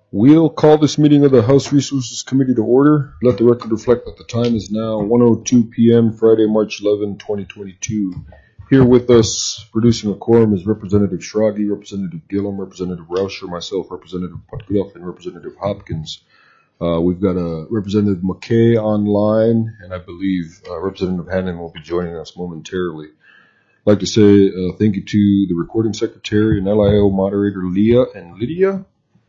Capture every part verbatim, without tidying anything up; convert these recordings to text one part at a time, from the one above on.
We'll call this meeting of the House Resources Committee to order. Let the record reflect that the time is now one oh two p.m. Friday, March eleventh, twenty twenty-two. Here with us, producing a quorum, is Representative Schrage, Representative Gillum, Representative Rauscher, myself, Representative Putgluff, and Representative Hopkins. Uh, we've got a Representative McKay online, and I believe uh, Representative Hannon will be joining us momentarily. I'd like to say uh, thank you to the recording secretary and L I O moderator Leah and Lydia.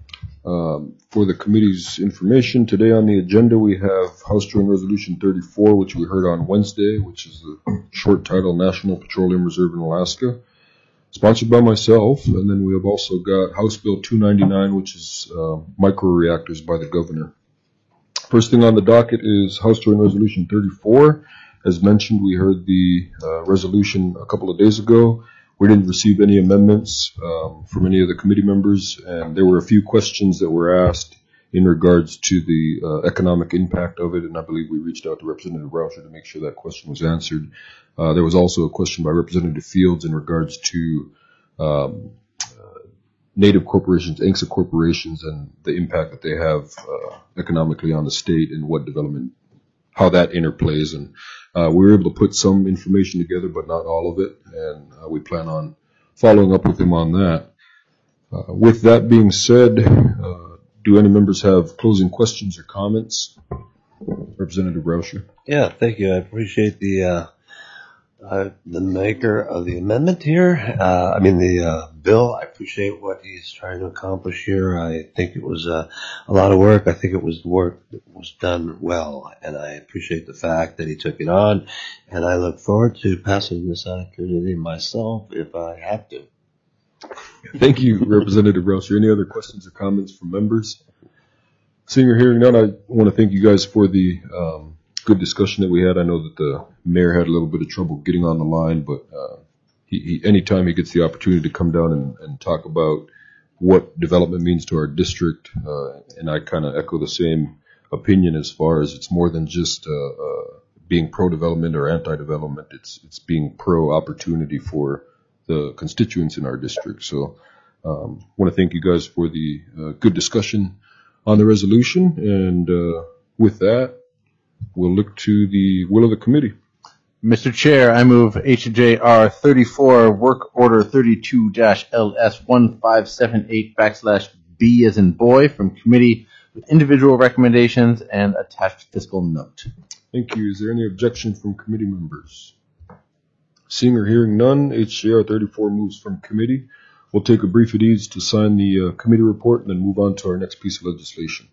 Um, for the committee's information, today on the agenda we have House Joint Resolution thirty-four, which we heard on Wednesday, which is the short title National Petroleum Reserve in Alaska, sponsored by myself. And then we have also got House Bill two ninety-nine, which is uh, microreactors by the governor. First thing on the docket is House Joint Resolution thirty-four. As mentioned, we heard the uh, resolution a couple of days ago. We didn't receive any amendments um, from any of the committee members, and there were a few questions that were asked in regards to the uh, economic impact of it, and I believe we reached out to Representative Rauscher to make sure that question was answered. Uh, there was also a question by Representative Fields in regards to um, uh, Native corporations, A N C S A corporations, and the impact that they have uh, economically on the state and what development, how that interplays. And Uh, we were able to put some information together, but not all of it, and uh, we plan on following up with him on that. Uh, with that being said, uh, do any members have closing questions or comments? Representative Rauscher. Yeah, thank you. I appreciate the uh, uh, the maker of the amendment here. Uh, I mean the uh, bill. I appreciate what he's trying to accomplish here. I think it was uh, a lot of work. I think it was work that was done well, and I appreciate the fact that he took it on. And I look forward to passing this opportunity myself if I have to. Thank you, Representative Rauscher. Any other questions or comments from members? Seeing or hearing none, I want to thank you guys for the um, good discussion that we had. I know that the mayor had a little bit of trouble getting on the line, but uh, he, he, anytime he gets the opportunity to come down and, and talk about what development means to our district, uh, and I kind of echo the same opinion as far as it's more than just uh, uh, being pro-development or anti-development. It's it's being pro-opportunity for the constituents in our district. So um, I want to thank you guys for the uh, good discussion on the resolution, and uh, with that, we'll look to the will of the committee. Mister Chair, I move H J R thirty-four, Work Order thirty-two L S one five seven eight backslash B as in boy from committee with individual recommendations and attached fiscal note. Thank you. Is there any objection from committee members? Seeing or hearing none, H J R thirty-four moves from committee. We'll take a brief at ease to sign the uh, committee report and then move on to our next piece of legislation.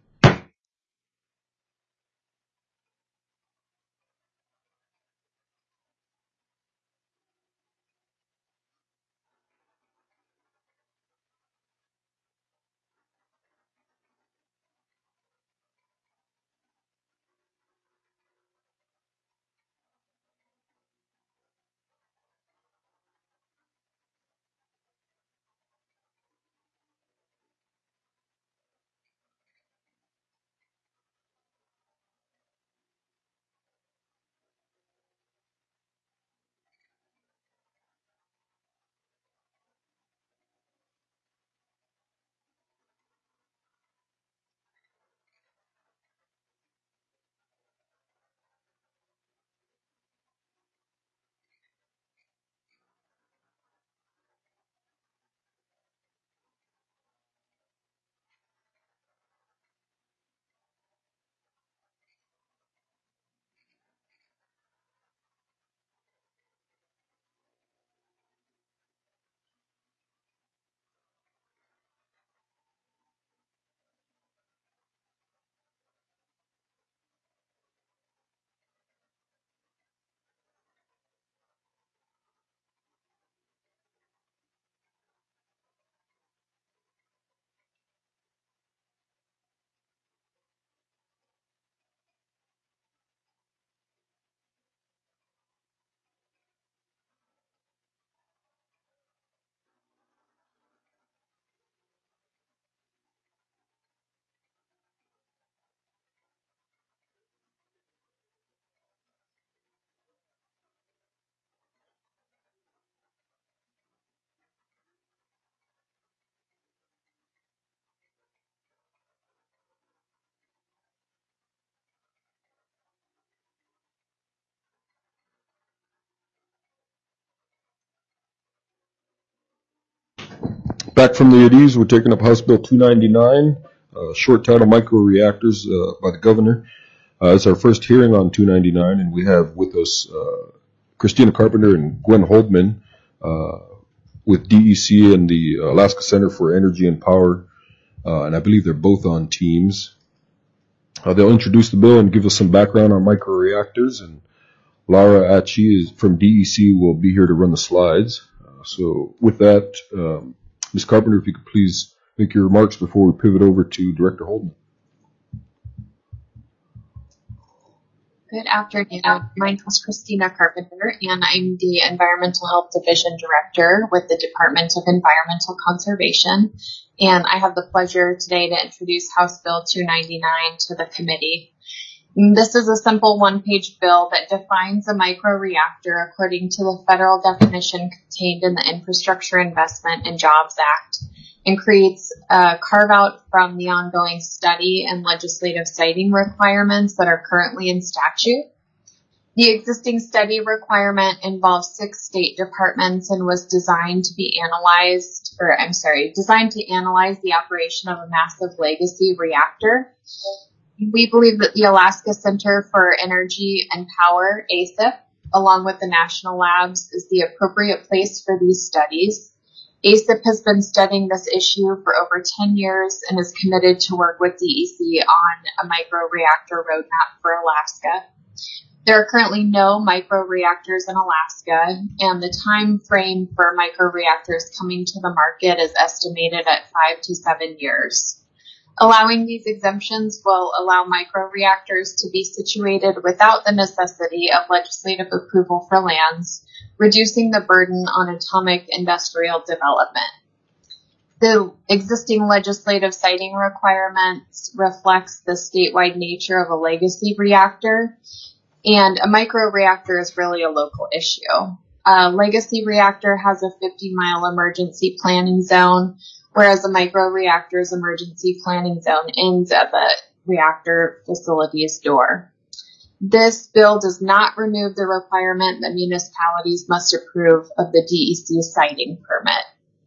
Back from the Eddies, we're taking up House Bill two ninety-nine, uh, short title microreactors uh, by the governor. Uh, it's our first hearing on two ninety-nine, and we have with us uh, Christina Carpenter and Gwen Holdman uh, with D E C and the Alaska Center for Energy and Power, uh, and I believe they're both on teams. Uh, they'll introduce the bill and give us some background on microreactors, and Laura Atchie is from D E C will be here to run the slides. Uh, so with that, um, Miz Carpenter, if you could please make your remarks before we pivot over to Director Holdman. Good afternoon. My name is Christina Carpenter, and I'm the Environmental Health Division Director with the Department of Environmental Conservation. And I have the pleasure today to introduce House Bill two ninety-nine to the committee. This is a simple one-page bill that defines a microreactor according to the federal definition contained in the Infrastructure Investment and Jobs Act, and creates a carve-out from the ongoing study and legislative siting requirements that are currently in statute. The existing study requirement involves six state departments and was designed to be analyzed, or I'm sorry, designed to analyze the operation of a massive legacy reactor. We believe that the Alaska Center for Energy and Power, A C I P, along with the national labs, is the appropriate place for these studies. A C I P has been studying this issue for over ten years and is committed to work with D E C on a microreactor roadmap for Alaska. There are currently no microreactors in Alaska, and the time frame for microreactors coming to the market is estimated at five to seven years. Allowing these exemptions will allow microreactors to be situated without the necessity of legislative approval for lands, reducing the burden on atomic industrial development. The existing legislative siting requirements reflects the statewide nature of a legacy reactor, and a microreactor is really a local issue. A legacy reactor has a fifty mile emergency planning zone, whereas a microreactor's emergency planning zone ends at the reactor facility's door. This bill does not remove the requirement that municipalities must approve of the D E C siting permit.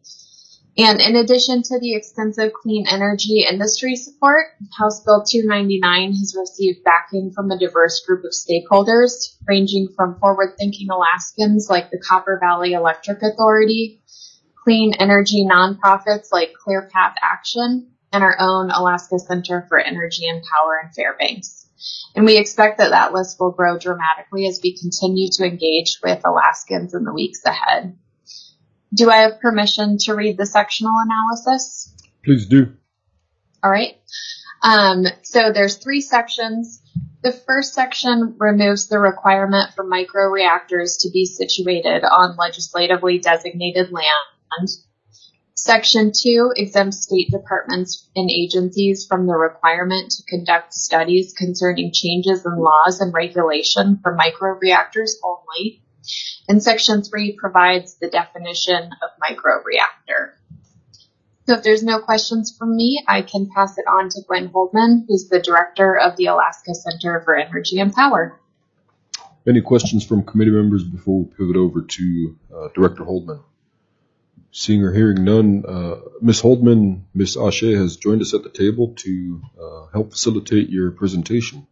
And in addition to the extensive clean energy industry support, House Bill two ninety-nine has received backing from a diverse group of stakeholders, ranging from forward-thinking Alaskans like the Copper Valley Electric Authority, clean energy nonprofits like Clear Path Action, and our own Alaska Center for Energy and Power in Fairbanks. And we expect that that list will grow dramatically as we continue to engage with Alaskans in the weeks ahead. Do I have permission to read the sectional analysis? Please do. All right. Um, so there's three sections. The first section removes the requirement for microreactors to be situated on legislatively designated land. Section two exempts state departments and agencies from the requirement to conduct studies concerning changes in laws and regulation for microreactors only. And section three provides the definition of microreactor. So if there's no questions from me, I can pass it on to Gwen Holdman, who's the director of the Alaska Center for Energy and Power. Any questions from committee members before we pivot over to uh, Director Holdman? Seeing or hearing none, uh, Miz Holdman, Miz Ashe has joined us at the table to uh, help facilitate your presentation.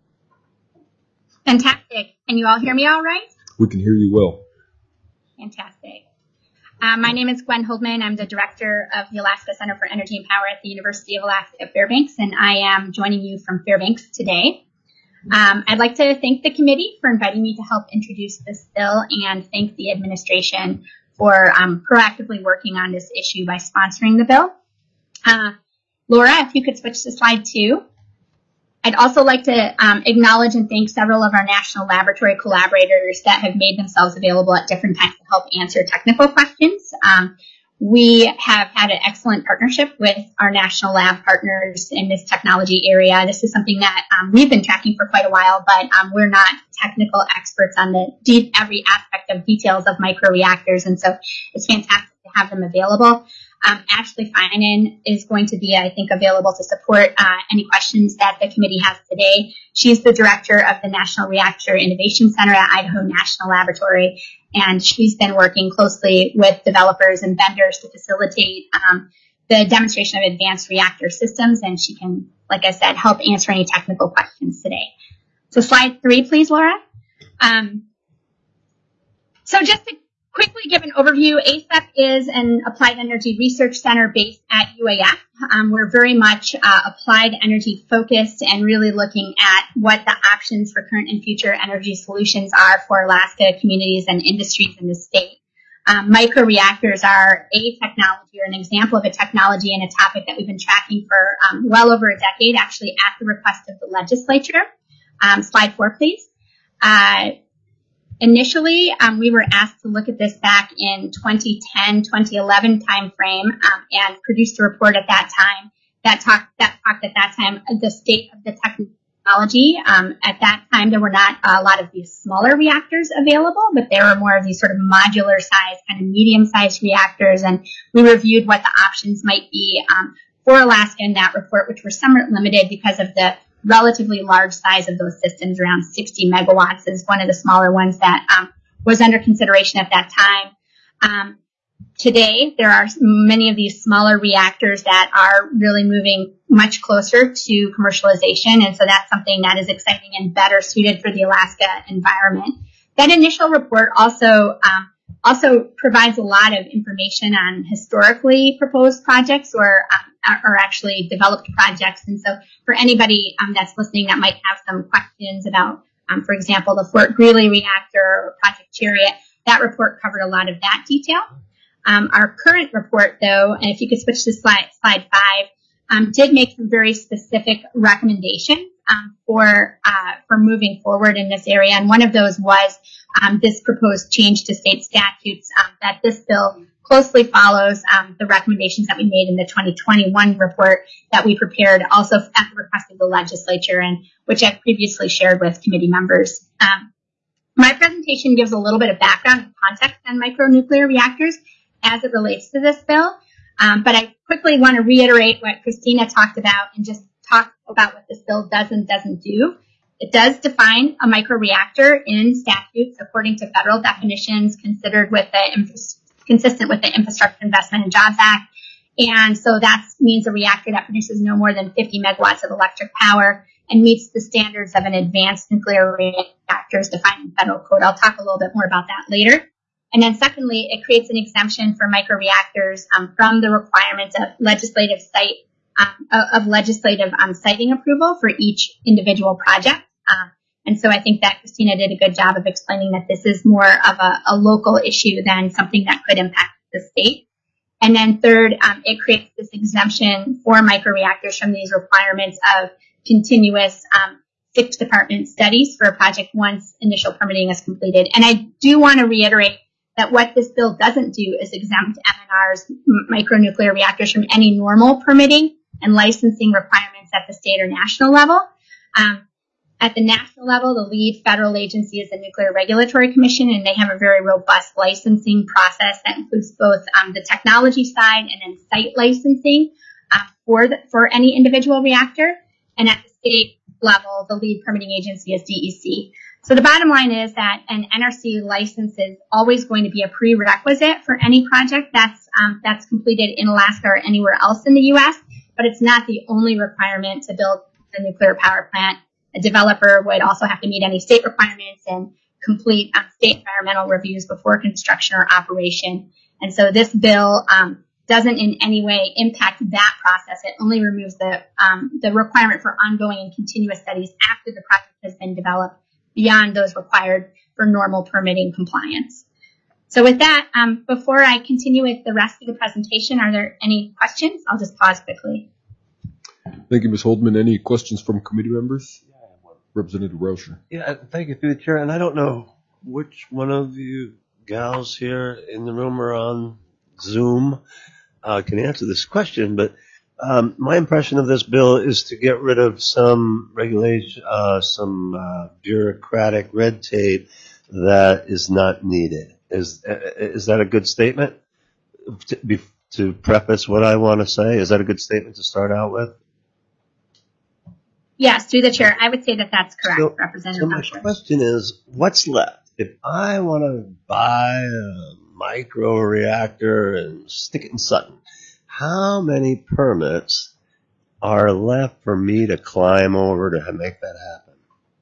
Fantastic. Can you all hear me all right? We can hear you well. Fantastic. Uh, my name is Gwen Holdman. I'm the director of the Alaska Center for Energy and Power at the University of Alaska at Fairbanks, and I am joining you from Fairbanks today. Um, I'd like to thank the committee for inviting me to help introduce this bill and thank the administration for um, proactively working on this issue by sponsoring the bill. Uh, Laura, if you could switch to slide two. I'd also like to um, acknowledge and thank several of our national laboratory collaborators that have made themselves available at different times to help answer technical questions. Um, we have had an excellent partnership with our national lab partners in this technology area. This is something that um, we've been tracking for quite a while, but um, we're not technical experts on the deep, every aspect of details of microreactors, and so it's fantastic to have them available. Um, Ashley Finan is going to be, I think, available to support uh, any questions that the committee has today. She's the director of the National Reactor Innovation Center at Idaho National Laboratory, and she's been working closely with developers and vendors to facilitate um, the demonstration of advanced reactor systems, and she can, like I said, help answer any technical questions today. So slide three, please, Laura. Um, so just to quickly give an overview, A C E P is an Applied Energy Research Center based at U A F. Um, we're very much uh, applied energy focused and really looking at what the options for current and future energy solutions are for Alaska communities and industries in the state. Um, microreactors are a technology or an example of a technology and a topic that we've been tracking for um, well over a decade, actually at the request of the legislature. Um, slide four, please. Uh, Initially, um, we were asked to look at this back in twenty ten, twenty eleven timeframe, um, and produced a report at that time that talked that talked at that time the state of the technology. Um, at that time, there were not a lot of these smaller reactors available, but there were more of these sort of modular size, kind of medium sized reactors, and we reviewed what the options might be um, for Alaska in that report, which were somewhat limited because of the relatively large size of those systems. Around sixty megawatts is one of the smaller ones that um, was under consideration at that time. Um, today, there are many of these smaller reactors that are really moving much closer to commercialization, and so that's something that is exciting and better suited for the Alaska environment. That initial report also um, also provides a lot of information on historically proposed projects or um, or actually developed projects. And so for anybody um, that's listening that might have some questions about, um, for example, the Fort Greely reactor or Project Chariot, that report covered a lot of that detail. Um, our current report, though, and if you could switch to slide, slide five, um, did make some very specific recommendations um, for uh, for moving forward in this area. And one of those was um, this proposed change to state statutes um, that this bill closely follows um, the recommendations that we made in the twenty twenty-one report that we prepared also at the request of the legislature, and which I've previously shared with committee members. Um, my presentation gives a little bit of background and context on micronuclear reactors as it relates to this bill, um, but I quickly want to reiterate what Christina talked about and just talk about what this bill does and doesn't do. It does define a microreactor in statutes according to federal definitions considered with the infrastructure consistent with the Infrastructure Investment and Jobs Act. And so that means a reactor that produces no more than fifty megawatts of electric power and meets the standards of an advanced nuclear reactors defined in federal code. I'll talk a little bit more about that later. And then secondly, it creates an exemption for microreactors um, from the requirements of legislative site um, of legislative um, siting approval for each individual project. Um, And so I think that Christina did a good job of explaining that this is more of a, a local issue than something that could impact the state. And then third, um, it creates this exemption for microreactors from these requirements of continuous um, six department studies for a project once initial permitting is completed. And I do want to reiterate that what this bill doesn't do is exempt M N R's micronuclear reactors from any normal permitting and licensing requirements at the state or national level. Um, At the national level, the lead federal agency is the Nuclear Regulatory Commission, and they have a very robust licensing process that includes both um, the technology side and then site licensing uh, for the, for any individual reactor. And at the state level, the lead permitting agency is D E C. So the bottom line is that an N R C license is always going to be a prerequisite for any project that's um, that's completed in Alaska or anywhere else in the U S, but it's not the only requirement to build a nuclear power plant. A developer would also have to meet any state requirements and complete um, state environmental reviews before construction or operation. And so this bill um, doesn't in any way impact that process. It only removes the um, the requirement for ongoing and continuous studies after the project has been developed beyond those required for normal permitting compliance. So with that, um, before I continue with the rest of the presentation, are there any questions? I'll just pause quickly. Thank you, Miz Holdman. Any questions from committee members? Representative Rauscher. Yeah, thank you, through the chair. And I don't know which one of you gals here in the room or on Zoom uh, can answer this question, but um, my impression of this bill is to get rid of some regulation, uh, some uh, bureaucratic red tape that is not needed. Is is that a good statement to, be, to preface what I want to say? Is that a good statement to start out with? Yes, through the chair, I would say that that's correct, so, Representative So my Rauscher. question is, what's left? If I want to buy a micro reactor and stick it in Sutton, how many permits are left for me to climb over to make that happen?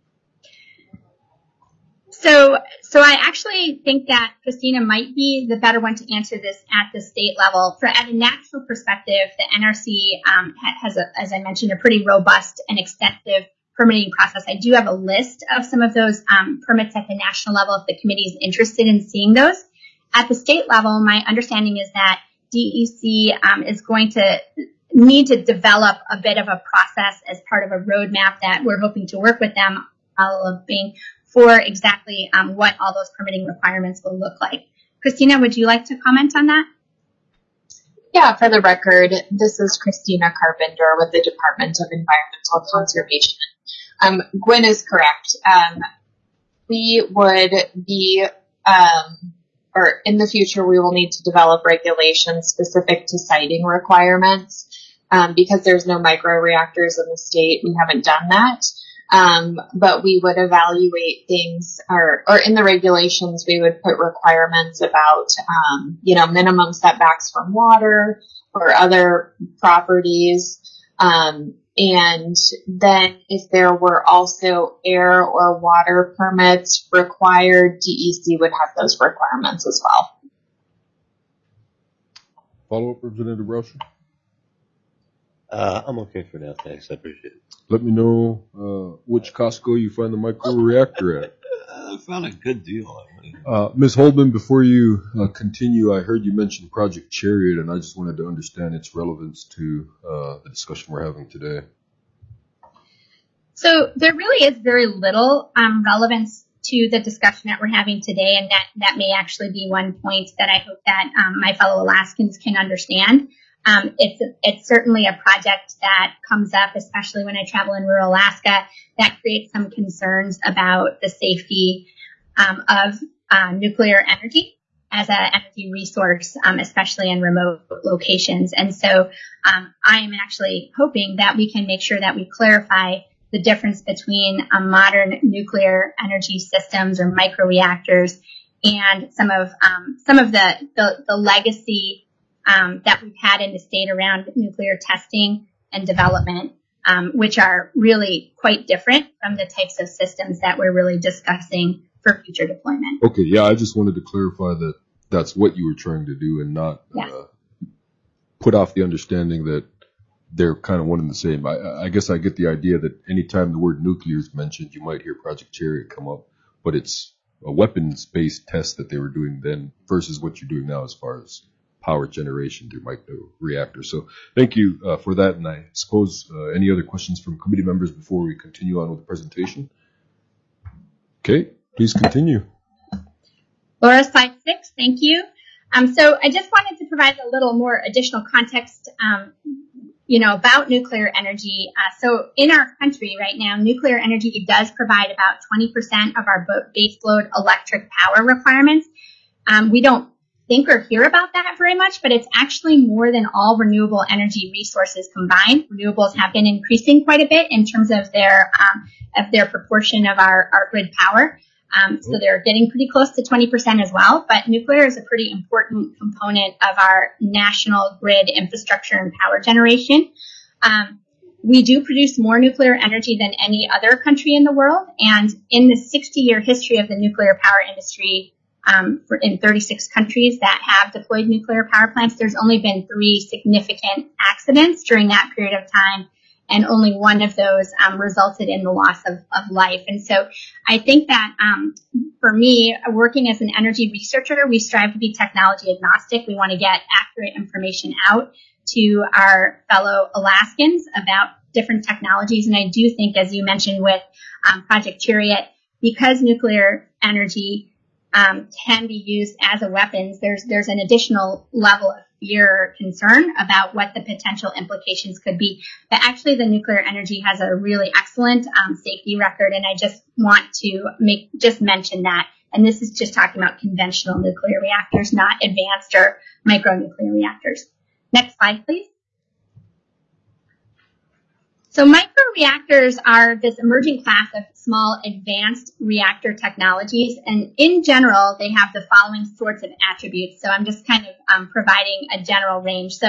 So, so I actually think that Christina might be the better one to answer this at the state level. For at a national perspective, the N R C um, has, a, as I mentioned, a pretty robust and extensive permitting process. I do have a list of some of those um, permits at the national level if the committee is interested in seeing those. At the state level, my understanding is that D E C um, is going to need to develop a bit of a process as part of a roadmap that we're hoping to work with them developing for exactly um, what all those permitting requirements will look like. Christina, would you like to comment on that? Yeah, for the record, this is Christina Carpenter with the Department of Environmental Conservation. Um, Gwen is correct. Um, we would be, um, or in the future, we will need to develop regulations specific to siting requirements. Um, because there's no microreactors in the state, we haven't done that. Um, but we would evaluate things, or, or in the regulations, we would put requirements about, um, you know, minimum setbacks from water or other properties. Um, and then if there were also air or water permits required, D E C would have those requirements as well. Follow up, Representative Rauscher? Uh, I'm okay for now, thanks. I appreciate it. Let me know uh, which Costco you find the microreactor at. I found a good deal. Uh, Miz Holdman, before you uh, continue, I heard you mention Project Chariot, and I just wanted to understand its relevance to uh, the discussion we're having today. So there really is very little um, relevance to the discussion that we're having today, and that, that may actually be one point that I hope that um, my fellow Alaskans can understand. Um, it's, it's certainly a project that comes up, especially when I travel in rural Alaska, that creates some concerns about the safety um, of uh, nuclear energy as an energy resource, um, especially in remote locations. And so um, I am actually hoping that we can make sure that we clarify the difference between um, modern nuclear energy systems or microreactors and some of um, some of the, the, the legacy Um, that we've had in the state around nuclear testing and development, um, which are really quite different from the types of systems that we're really discussing for future deployment. Okay, yeah, I just wanted to clarify that that's what you were trying to do and not Yes. uh, put off the understanding that they're kind of one and the same. I, I guess I get the idea that anytime the word nuclear is mentioned, you might hear Project Chariot come up, but it's a weapons-based test that they were doing then versus what you're doing now as far as power generation through microreactors. So thank you uh, for that. And I suppose uh, any other questions from committee members before we continue on with the presentation? Okay, please continue. Laura, slide six, thank you. Um, so I just wanted to provide a little more additional context, um, you know, about nuclear energy. Uh, so in our country right now, nuclear energy does provide about twenty percent of our baseload electric power requirements. Um, we don't think or hear about that very much, but it's actually more than all renewable energy resources combined. Renewables have been increasing quite a bit in terms of their um, of their proportion of our, our grid power. Um, so they're getting pretty close to twenty percent as well. But nuclear is a pretty important component of our national grid infrastructure and power generation. Um, we do produce more nuclear energy than any other country in the world. And in the sixty-year history of the nuclear power industry, Um, for, in thirty-six countries that have deployed nuclear power plants, there's only been three significant accidents during that period of time, and only one of those um, resulted in the loss of, of life. And so I think that um, for me, working as an energy researcher, we strive to be technology agnostic. We want to get accurate information out to our fellow Alaskans about different technologies. And I do think, as you mentioned with um, Project Chariot, because nuclear energy Um, can be used as a weapons, there's there's an additional level of fear or concern about what the potential implications could be. But actually, the nuclear energy has a really excellent um, safety record, and I just want to make just mention that. And this is just talking about conventional nuclear reactors, not advanced or micronuclear reactors. Next slide, please. So microreactors are this emerging class of small advanced reactor technologies, and in general, they have the following sorts of attributes. So I'm just kind of um, providing a general range. So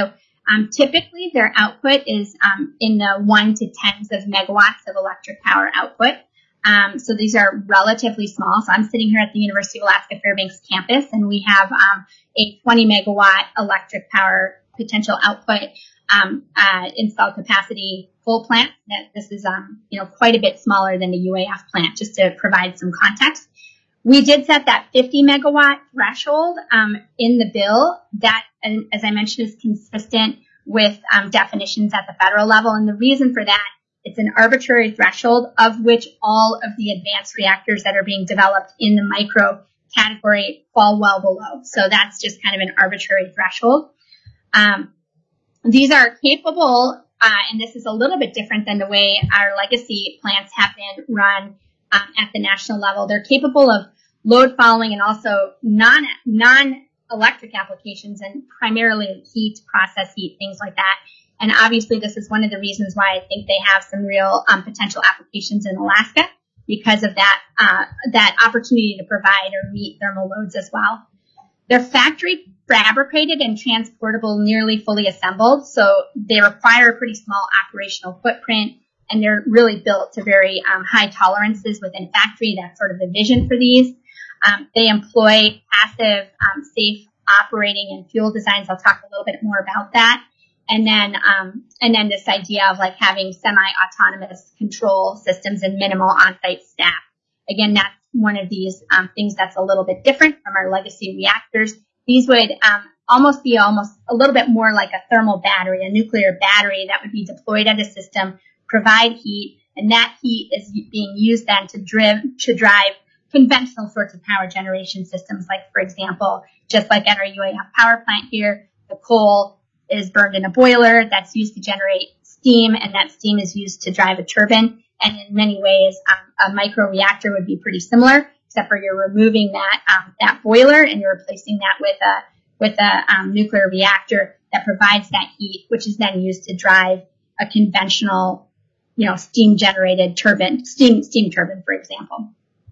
Um, typically, their output is um, in the one to tens of megawatts of electric power output. Um, so these are relatively small. So I'm sitting here at the University of Alaska Fairbanks campus, and we have um, a twenty megawatt electric power potential output um, uh, installed capacity full plant. That this is um, you know quite a bit smaller than a U A F plant, just to provide some context. We did set that fifty megawatt threshold um, in the bill. That, as I mentioned, is consistent with um, definitions at the federal level, and the reason for that. It's an arbitrary threshold of which all of the advanced reactors that are being developed in the micro category fall well below. So that's just kind of an arbitrary threshold. Um, these are capable, uh, and this is a little bit different than the way our legacy plants have been run um, at the national level. They're capable of load following and also non, non-electric applications and primarily heat, process heat, things like that. And obviously, this is one of the reasons why I think they have some real um, potential applications in Alaska because of that uh, that opportunity to provide or meet thermal loads as well. They're factory fabricated and transportable, nearly fully assembled, so they require a pretty small operational footprint, and they're really built to very um, high tolerances within factory. That's sort of the vision for these. Um, they employ passive, um, safe operating and fuel designs. I'll talk a little bit more about that. And then, um, and then this idea of like having semi-autonomous control systems and minimal on-site staff. Again, that's one of these um, things that's a little bit different from our legacy reactors. These would um, almost be almost a little bit more like a thermal battery, a nuclear battery that would be deployed at a system, provide heat, and that heat is being used then to drive to drive conventional sorts of power generation systems. Like, for example, just like at our U A F power plant here, the coal is burned in a boiler that's used to generate steam, and that steam is used to drive a turbine. And in many ways, um, a microreactor would be pretty similar, except for you're removing that um, that boiler and you're replacing that with a with a um, nuclear reactor that provides that heat, which is then used to drive a conventional, you know, steam generated turbine, steam steam turbine, for example.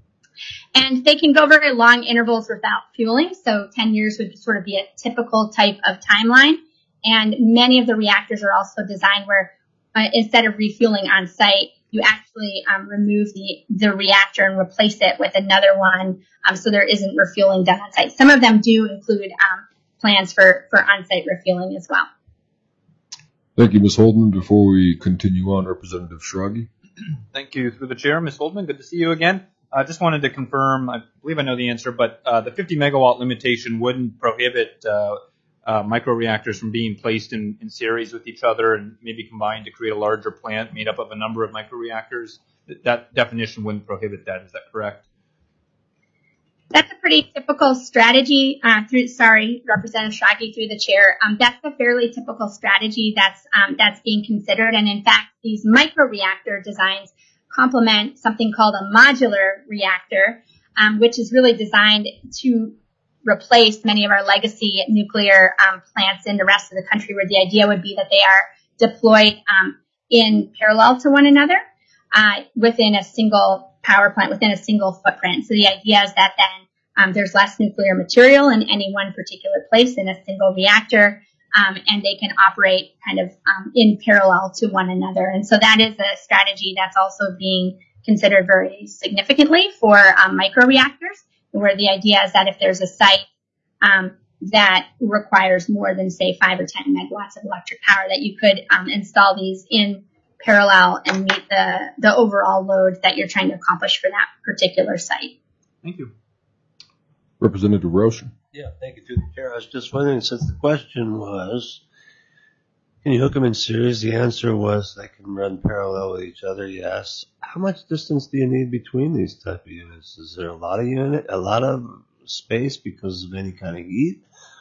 And they can go very long intervals without fueling, so ten years would sort of be a typical type of timeline. And many of the reactors are also designed where uh, instead of refueling on site, you actually um, remove the, the reactor and replace it with another one, um, so there isn't refueling done on site. Some of them do include um, plans for, for on-site refueling as well. Thank you, Miz Holdman. Before we continue on, Representative Schrage. Thank you through the chair, Miz Holdman. Good to see you again. I uh, just wanted to confirm, I believe I know the answer, but uh, the fifty megawatt limitation wouldn't prohibit uh, Uh, microreactors from being placed in, in series with each other and maybe combined to create a larger plant made up of a number of microreactors. That, that definition wouldn't prohibit that. Is that correct? That's a pretty typical strategy. Uh, through, sorry, Representative Schrage, through the chair. Um, that's a fairly typical strategy that's um, that's being considered. And in fact, these microreactor designs complement something called a modular reactor, um, which is really designed to replace many of our legacy nuclear um, plants in the rest of the country, where the idea would be that they are deployed um, in parallel to one another uh, within a single power plant, within a single footprint. So the idea is that then um, there's less nuclear material in any one particular place in a single reactor, um, and they can operate kind of um, in parallel to one another. And so that is a strategy that's also being considered very significantly for um, microreactors, where the idea is that if there's a site um, that requires more than, say, five or ten megawatts of electric power, that you could um, install these in parallel and meet the, the overall load that you're trying to accomplish for that particular site. Thank you. Representative Rauschen. Yeah, thank you through the chair. I was just wondering, since the question was, can you hook them in series? The answer was they can run parallel with each other, yes. How much distance do you need between these type of units? Is there a lot of unit, a lot of space because of any kind of heat?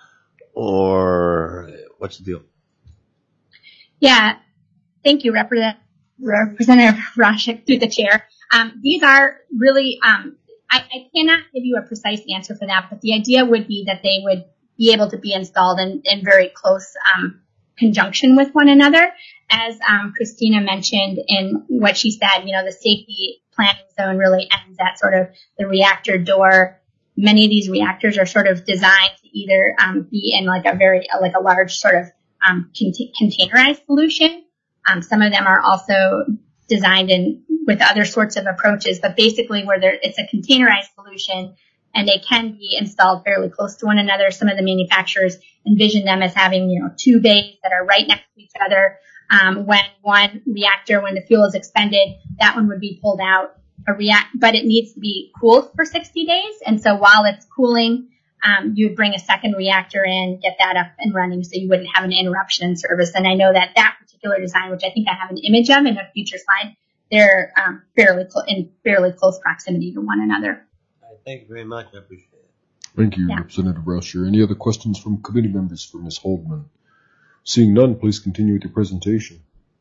Or what's the deal? Yeah, thank you, Representative, Representative Rauschen, through the chair. Um, these are really, um, I, I cannot give you a precise answer for that, but the idea would be that they would be able to be installed in, in very close um conjunction with one another. As um, Christina mentioned in what she said, you know, the safety planning zone really ends at sort of the reactor door. Many of these reactors are sort of designed to either um, be in like a very, like a large sort of um, cont- containerized solution. Um, some of them are also designed in with other sorts of approaches, but basically where there, it's a containerized solution and they can be installed fairly close to one another. Some of the manufacturers envision them as having, you know, two bays that are right next to each other. Um, when one reactor, when the fuel is expended, that one would be pulled out, a react, but it needs to be cooled for sixty days. And so while it's cooling, um, you would bring a second reactor in, get that up and running so you wouldn't have an interruption in service. And I know that that particular design, which I think I have an image of in a future slide, they're um, fairly cl- in fairly close proximity to one another. Thank you very much. I appreciate it. Thank you, Yeah. Representative Rauscher. Any other questions from committee members for Miz Holdman? Seeing none, please continue with your presentation.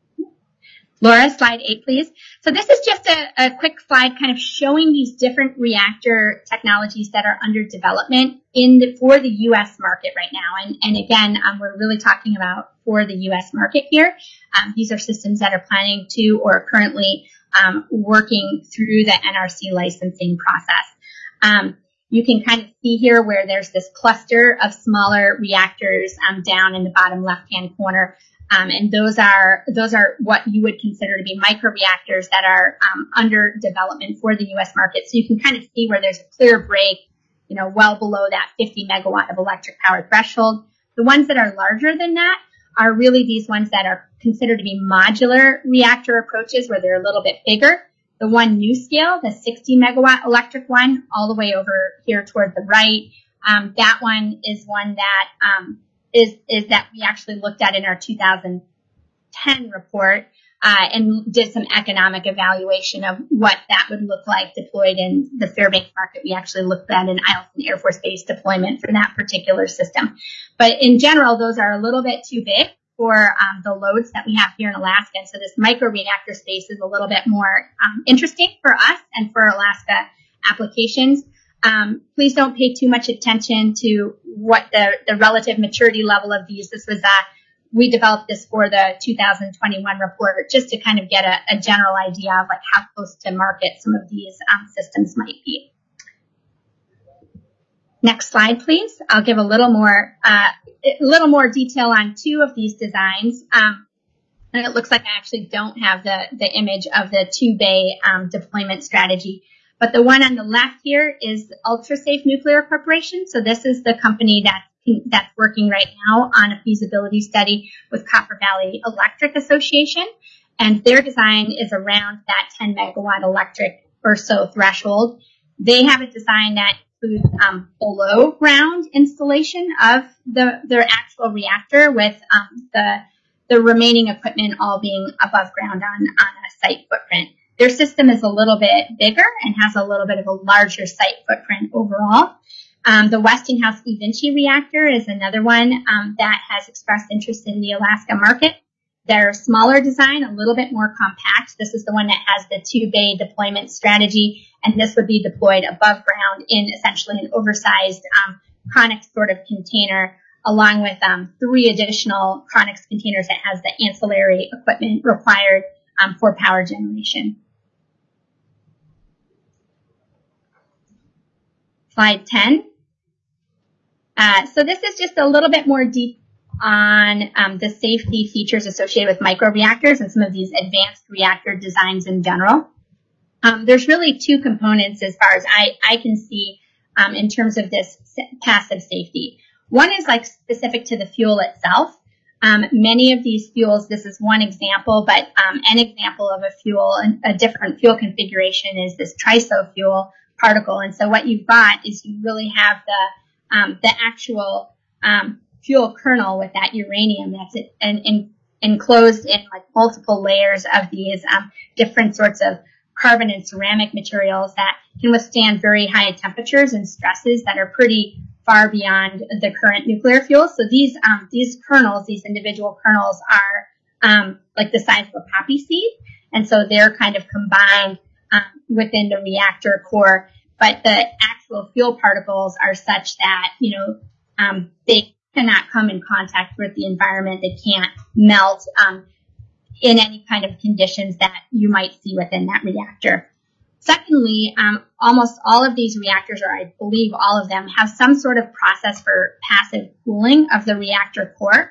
Laura, slide eight, please. So this is just a, a quick slide kind of showing these different reactor technologies that are under development in the, for the U S market right now. And, and again, um, we're really talking about for the U S market here. Um, these are systems that are planning to or are currently um, working through the N R C licensing process. Um, you can kind of see here where there's this cluster of smaller reactors um, down in the bottom left-hand corner. Um, and those are those are what you would consider to be microreactors that are um, under development for the U S market. So you can kind of see where there's a clear break, you know, well below that fifty megawatt of electric power threshold. The ones that are larger than that are really these ones that are considered to be modular reactor approaches where they're a little bit bigger. The one new scale, the sixty megawatt electric one, all the way over here toward the right, um, that one is one that um, is is that we actually looked at in our two thousand ten report uh, and did some economic evaluation of what that would look like deployed in the Fairbanks market. We actually looked at an Eielson Air Force Base deployment for that particular system. But in general, those are a little bit too big for um, the loads that we have here in Alaska. And so this microreactor space is a little bit more um, interesting for us and for Alaska applications. Um, please don't pay too much attention to what the, the relative maturity level of these. This was, uh, we developed this for the two thousand twenty-one report just to kind of get a, a general idea of like how close to market some of these um, systems might be. Next slide, please. I'll give a little more, uh, a little more detail on two of these designs. Um, and it looks like I actually don't have the, the image of the two bay um, deployment strategy. But the one on the left here is UltraSafe Nuclear Corporation. So this is the company that's, that's working right now on a feasibility study with Copper Valley Electric Association. And their design is around that ten megawatt electric or so threshold. They have a design that includes um, below ground installation of the their actual reactor with um, the the remaining equipment all being above ground on, on a site footprint. Their system is a little bit bigger and has a little bit of a larger site footprint overall. Um, the Westinghouse eVinci reactor is another one um, that has expressed interest in the Alaska market. They're a smaller design, a little bit more compact. This is the one that has the two-bay deployment strategy, and this would be deployed above ground in essentially an oversized um, Chronix sort of container, along with um, three additional Chronix containers that has the ancillary equipment required um, for power generation. Slide ten. Uh, so this is just a little bit more deep on um, the safety features associated with microreactors and some of these advanced reactor designs in general. Um, there's really two components as far as I, I can see um, in terms of this passive safety. One is like specific to the fuel itself. Um, many of these fuels, this is one example, but um, an example of a fuel, a different fuel configuration is this TRISO fuel particle. And so what you've got is you really have the um, the actual um, fuel kernel with that uranium that's in, in, enclosed in like multiple layers of these um, different sorts of carbon and ceramic materials that can withstand very high temperatures and stresses that are pretty far beyond the current nuclear fuel. So these um, these kernels, these individual kernels, are um, like the size of a poppy seed, and so they're kind of combined um, within the reactor core. But the actual fuel particles are such that you know um, they cannot come in contact with the environment. They can't melt um, in any kind of conditions that you might see within that reactor. Secondly, um, almost all of these reactors, or I believe all of them, have some sort of process for passive cooling of the reactor core.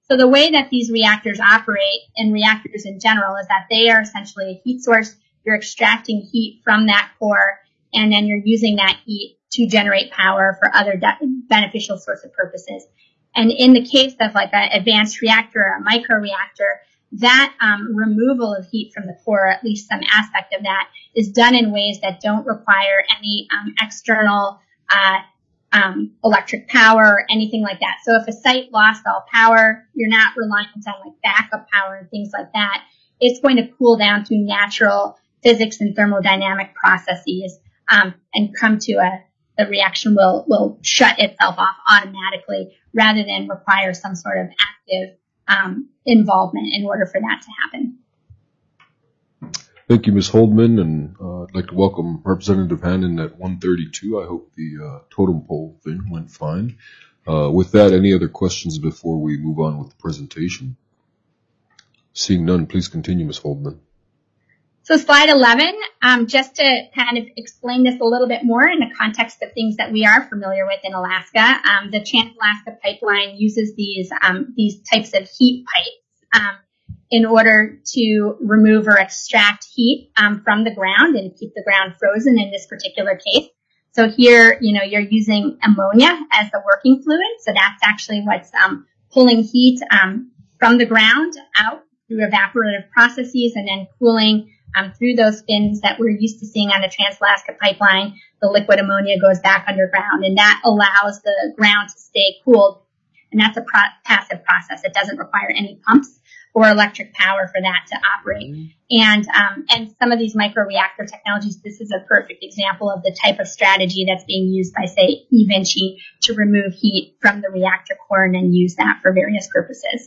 So the way that these reactors operate, and reactors in general, is that they are essentially a heat source. You're extracting heat from that core, and then you're using that heat to generate power for other de- beneficial sorts of purposes. And in the case of like an advanced reactor or a microreactor, that um, removal of heat from the core, or at least some aspect of that, is done in ways that don't require any um, external uh, um, electric power or anything like that. So if a site lost all power, you're not reliant on like backup power and things like that. It's going to cool down to natural physics and thermodynamic processes um, and come to a the reaction will will shut itself off automatically rather than require some sort of active um, involvement in order for that to happen. Thank you, Miz Holdman, and uh, I'd like to welcome Representative Hannon at one thirty-two. I hope the uh, totem pole thing went fine. Uh, with that, any other questions before we move on with the presentation? Seeing none, please continue, Miz Holdman. So slide eleven, um, just to kind of explain this a little bit more in the context of things that we are familiar with in Alaska, um, the Trans-Alaska Pipeline uses these um, these types of heat pipes um, in order to remove or extract heat um, from the ground and keep the ground frozen in this particular case. So here, you know, you're using ammonia as the working fluid, so that's actually what's um, pulling heat um, from the ground out through evaporative processes and then cooling Um, through those fins that we're used to seeing on the Trans-Alaska Pipeline. The liquid ammonia goes back underground, and that allows the ground to stay cooled. And that's a pro- passive process. It doesn't require any pumps or electric power for that to operate. And um, and some of these microreactor technologies, this is a perfect example of the type of strategy that's being used by, say, eVinci to remove heat from the reactor core and then use that for various purposes.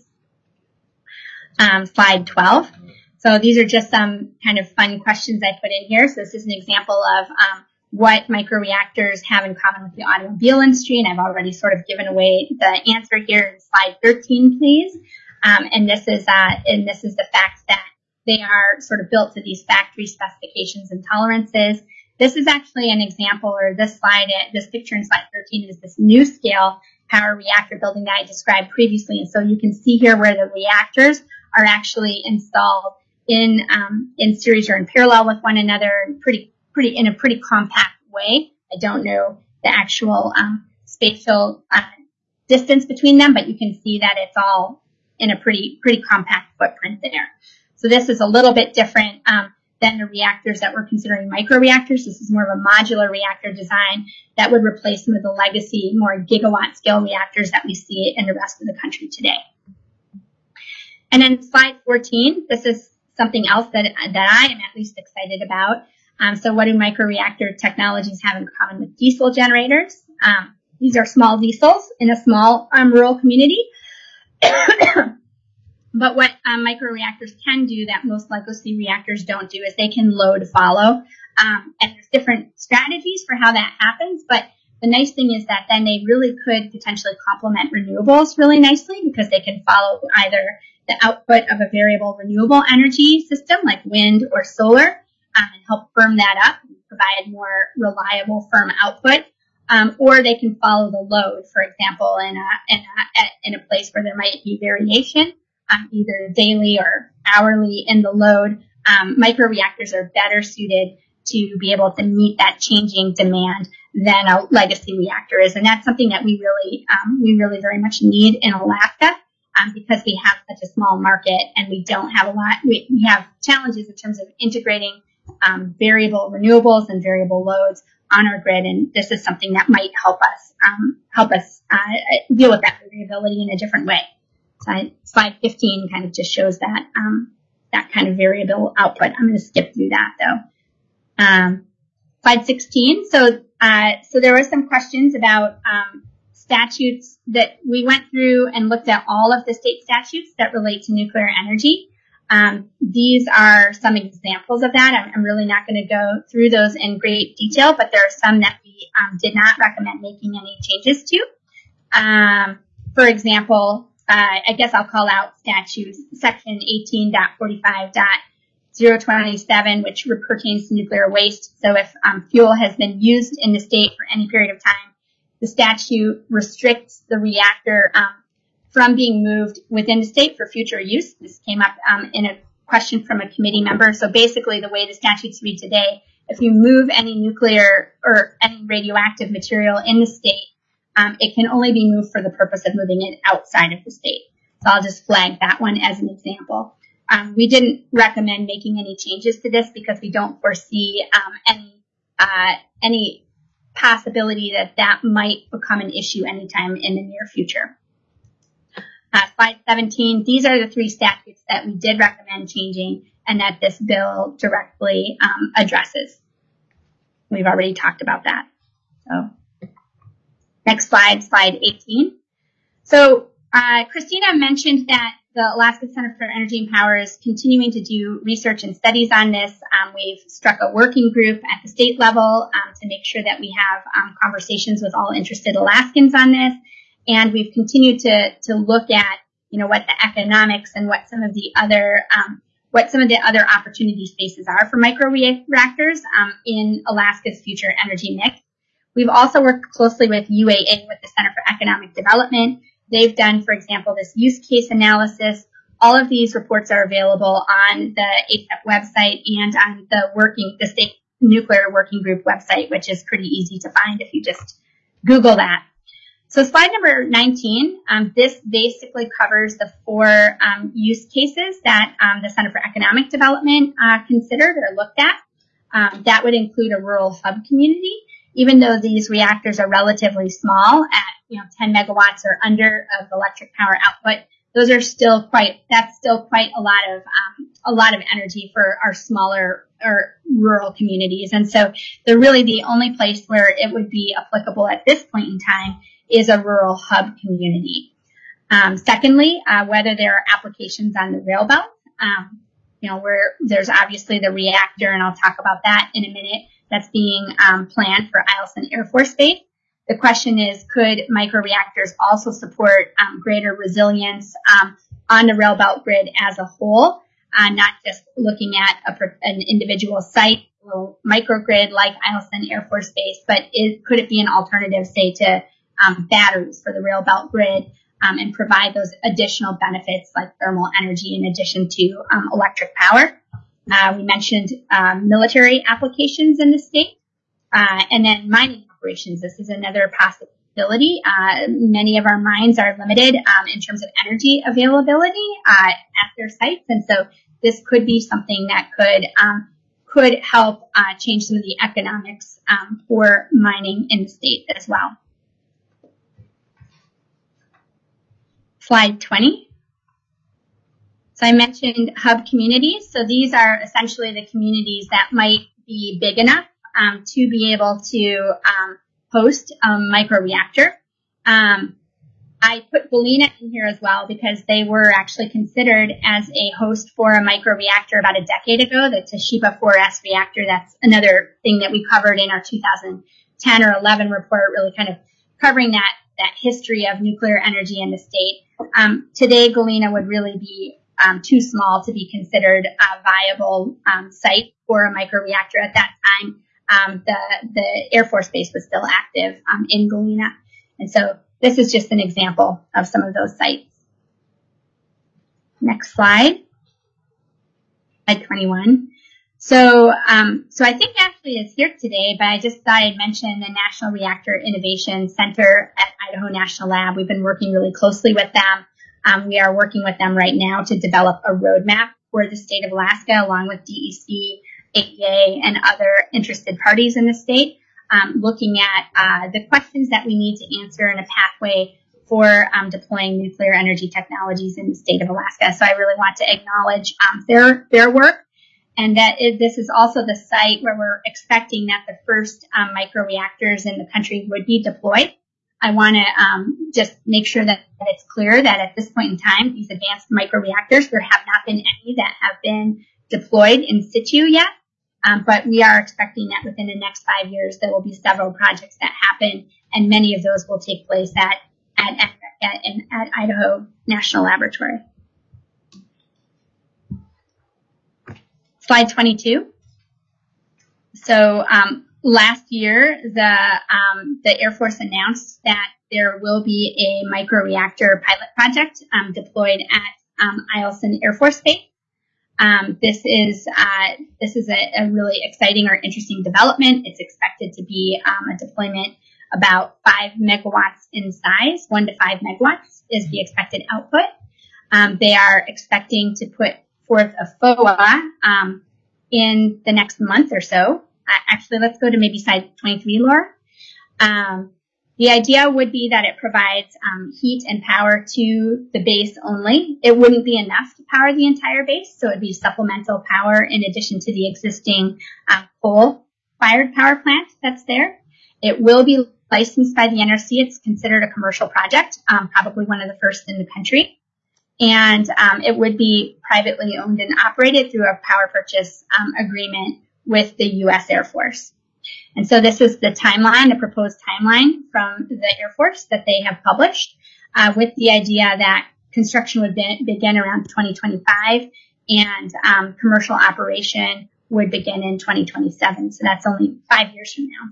Um, slide twelve. So these are just some kind of fun questions I put in here. So this is an example of um, what microreactors have in common with the automobile industry, and I've already sort of given away the answer here in slide thirteen, please. Um, and this is uh, and this is the fact that they are sort of built to these factory specifications and tolerances. This is actually an example, or this slide, this picture in slide thirteen is this NuScale power reactor building that I described previously. And so you can see here where the reactors are actually installed in um, in series or in parallel with one another, pretty pretty in a pretty compact way. I don't know the actual um, spatial uh, distance between them, but you can see that it's all in a pretty pretty compact footprint there. So this is a little bit different um, than the reactors that we're considering microreactors. This is more of a modular reactor design that would replace some of the legacy, more gigawatt scale reactors that we see in the rest of the country today. And then slide fourteen, this is something else that that I am at least excited about. Um, so what do microreactor technologies have in common with diesel generators? Um, these are small diesels in a small um, rural community. But what um, microreactors can do that most legacy reactors don't do is they can load follow. Um, and there's different strategies for how that happens. But the nice thing is that then they really could potentially complement renewables really nicely because they can follow either the output of a variable renewable energy system like wind or solar um, and help firm that up and provide more reliable, firm output. Um, or they can follow the load, for example, in a, in a, in a place where there might be variation, um, either daily or hourly in the load. Um, microreactors are better suited to be able to meet that changing demand than a legacy reactor is. And that's something that we really, um, we really very much need in Alaska. Um, because we have such a small market and we don't have a lot, we, we have challenges in terms of integrating um, variable renewables and variable loads on our grid, and this is something that might help us um, help us uh, deal with that variability in a different way. So I, slide fifteen kind of just shows that um, that kind of variable output. I'm going to skip through that though. Um, slide sixteen. So uh, so there were some questions about um, statutes that we went through and looked at all of the state statutes that relate to nuclear energy. Um, these are some examples of that. I'm, I'm really not going to go through those in great detail, but there are some that we um, did not recommend making any changes to. Um, for example, uh, I guess I'll call out statutes section eighteen point forty-five point zero twenty-seven, which pertains to nuclear waste. So if um, fuel has been used in the state for any period of time, the statute restricts the reactor um, from being moved within the state for future use. This came up um, in a question from a committee member. So basically the way the statutes read today, if you move any nuclear or any radioactive material in the state, um, it can only be moved for the purpose of moving it outside of the state. So I'll just flag that one as an example. Um, we didn't recommend making any changes to this because we don't foresee um, any uh, any possibility that that might become an issue anytime in the near future. Uh, slide seventeen, these are the three statutes that we did recommend changing and that this bill directly um, addresses. We've already talked about that. So next slide, slide eighteen. So uh, Christina mentioned that the Alaska Center for Energy and Power is continuing to do research and studies on this. Um, we've struck a working group at the state level um, to make sure that we have um, conversations with all interested Alaskans on this. And we've continued to, to look at, you know, what the economics and what some of the other, um, what some of the other opportunity spaces are for microreactors um, in Alaska's future energy mix. We've also worked closely with U A A, with the Center for Economic Development. They've done, for example, this use case analysis. All of these reports are available on the A C E P website and on the working, the State Nuclear Working Group website, which is pretty easy to find if you just Google that. So slide number nineteen, um, this basically covers the four um, use cases that um, the Center for Economic Development uh, considered or looked at. Um, that would include a rural hub community. Even though these reactors are relatively small at, you know, ten megawatts or under of electric power output, those are still quite, that's still quite a lot of, um, a lot of energy for our smaller or rural communities. And so they're really the only place where it would be applicable at this point in time is a rural hub community. Um, secondly, uh, whether there are applications on the rail belt, um, you know, where there's obviously the reactor, and I'll talk about that in a minute, that's being um, planned for Eielson Air Force Base. The question is, could microreactors also support um, greater resilience um, on the rail belt grid as a whole, uh, not just looking at a, an individual site, a little microgrid like Eielson Air Force Base, but is, could it be an alternative, say, to um, batteries for the rail belt grid um, and provide those additional benefits like thermal energy in addition to um, electric power? Uh, we mentioned um, military applications in the state, uh, and then mining operations. This is another possibility. Uh, many of our mines are limited um, in terms of energy availability uh, at their sites, and so this could be something that could um, could help uh, change some of the economics um, for mining in the state as well. Slide twenty. So I mentioned hub communities. So these are essentially the communities that might be big enough um, to be able to um, host a microreactor. Um, I put Galena in here as well because they were actually considered as a host for a microreactor about a decade ago, the Toshiba four S reactor. That's another thing that we covered in our two thousand ten or eleven report, really kind of covering that, that history of nuclear energy in the state. Um, today, Galena would really be Um, too small to be considered a viable um, site for a microreactor at that time. Um, the the Air Force Base was still active um, in Galena, and so this is just an example of some of those sites. Next slide, slide twenty-one. So, um, so I think Ashley is here today, but I just thought I'd mention the National Reactor Innovation Center at Idaho National Lab. We've been working really closely with them. Um, we are working with them right now to develop a roadmap for the state of Alaska, along with D E C, A E A, and other interested parties in the state, um, looking at uh, the questions that we need to answer in a pathway for um, deploying nuclear energy technologies in the state of Alaska. So I really want to acknowledge um, their their work, and that it, this is also the site where we're expecting that the first um, microreactors in the country would be deployed. I want to um, just make sure that, that it's clear that at this point in time, these advanced microreactors, there have not been any that have been deployed in situ yet, um, but we are expecting that within the next five years there will be several projects that happen, and many of those will take place at at, at, at, at Idaho National Laboratory. Slide twenty-two. So um, last year, the um, the Air Force announced that there will be a microreactor pilot project um, deployed at um, Eielson Air Force Base. Um, this is uh, this is a, a really exciting or interesting development. It's expected to be um, a deployment about five megawatts in size. One to five megawatts is the expected output. Um, they are expecting to put forth a F O A um, in the next month or so. Uh, actually, let's go to maybe slide twenty-three, Laura. Um, the idea would be that it provides um, heat and power to the base only. It wouldn't be enough to power the entire base, so it would be supplemental power in addition to the existing uh, coal-fired power plant that's there. It will be licensed by the N R C. It's considered a commercial project, um, probably one of the first in the country. And um, it would be privately owned and operated through a power purchase um, agreement with the U S Air Force. And so this is the timeline, the proposed timeline from the Air Force that they have published, uh, with the idea that construction would be, begin around twenty twenty-five and um, commercial operation would begin in twenty twenty-seven. So that's only five years from now.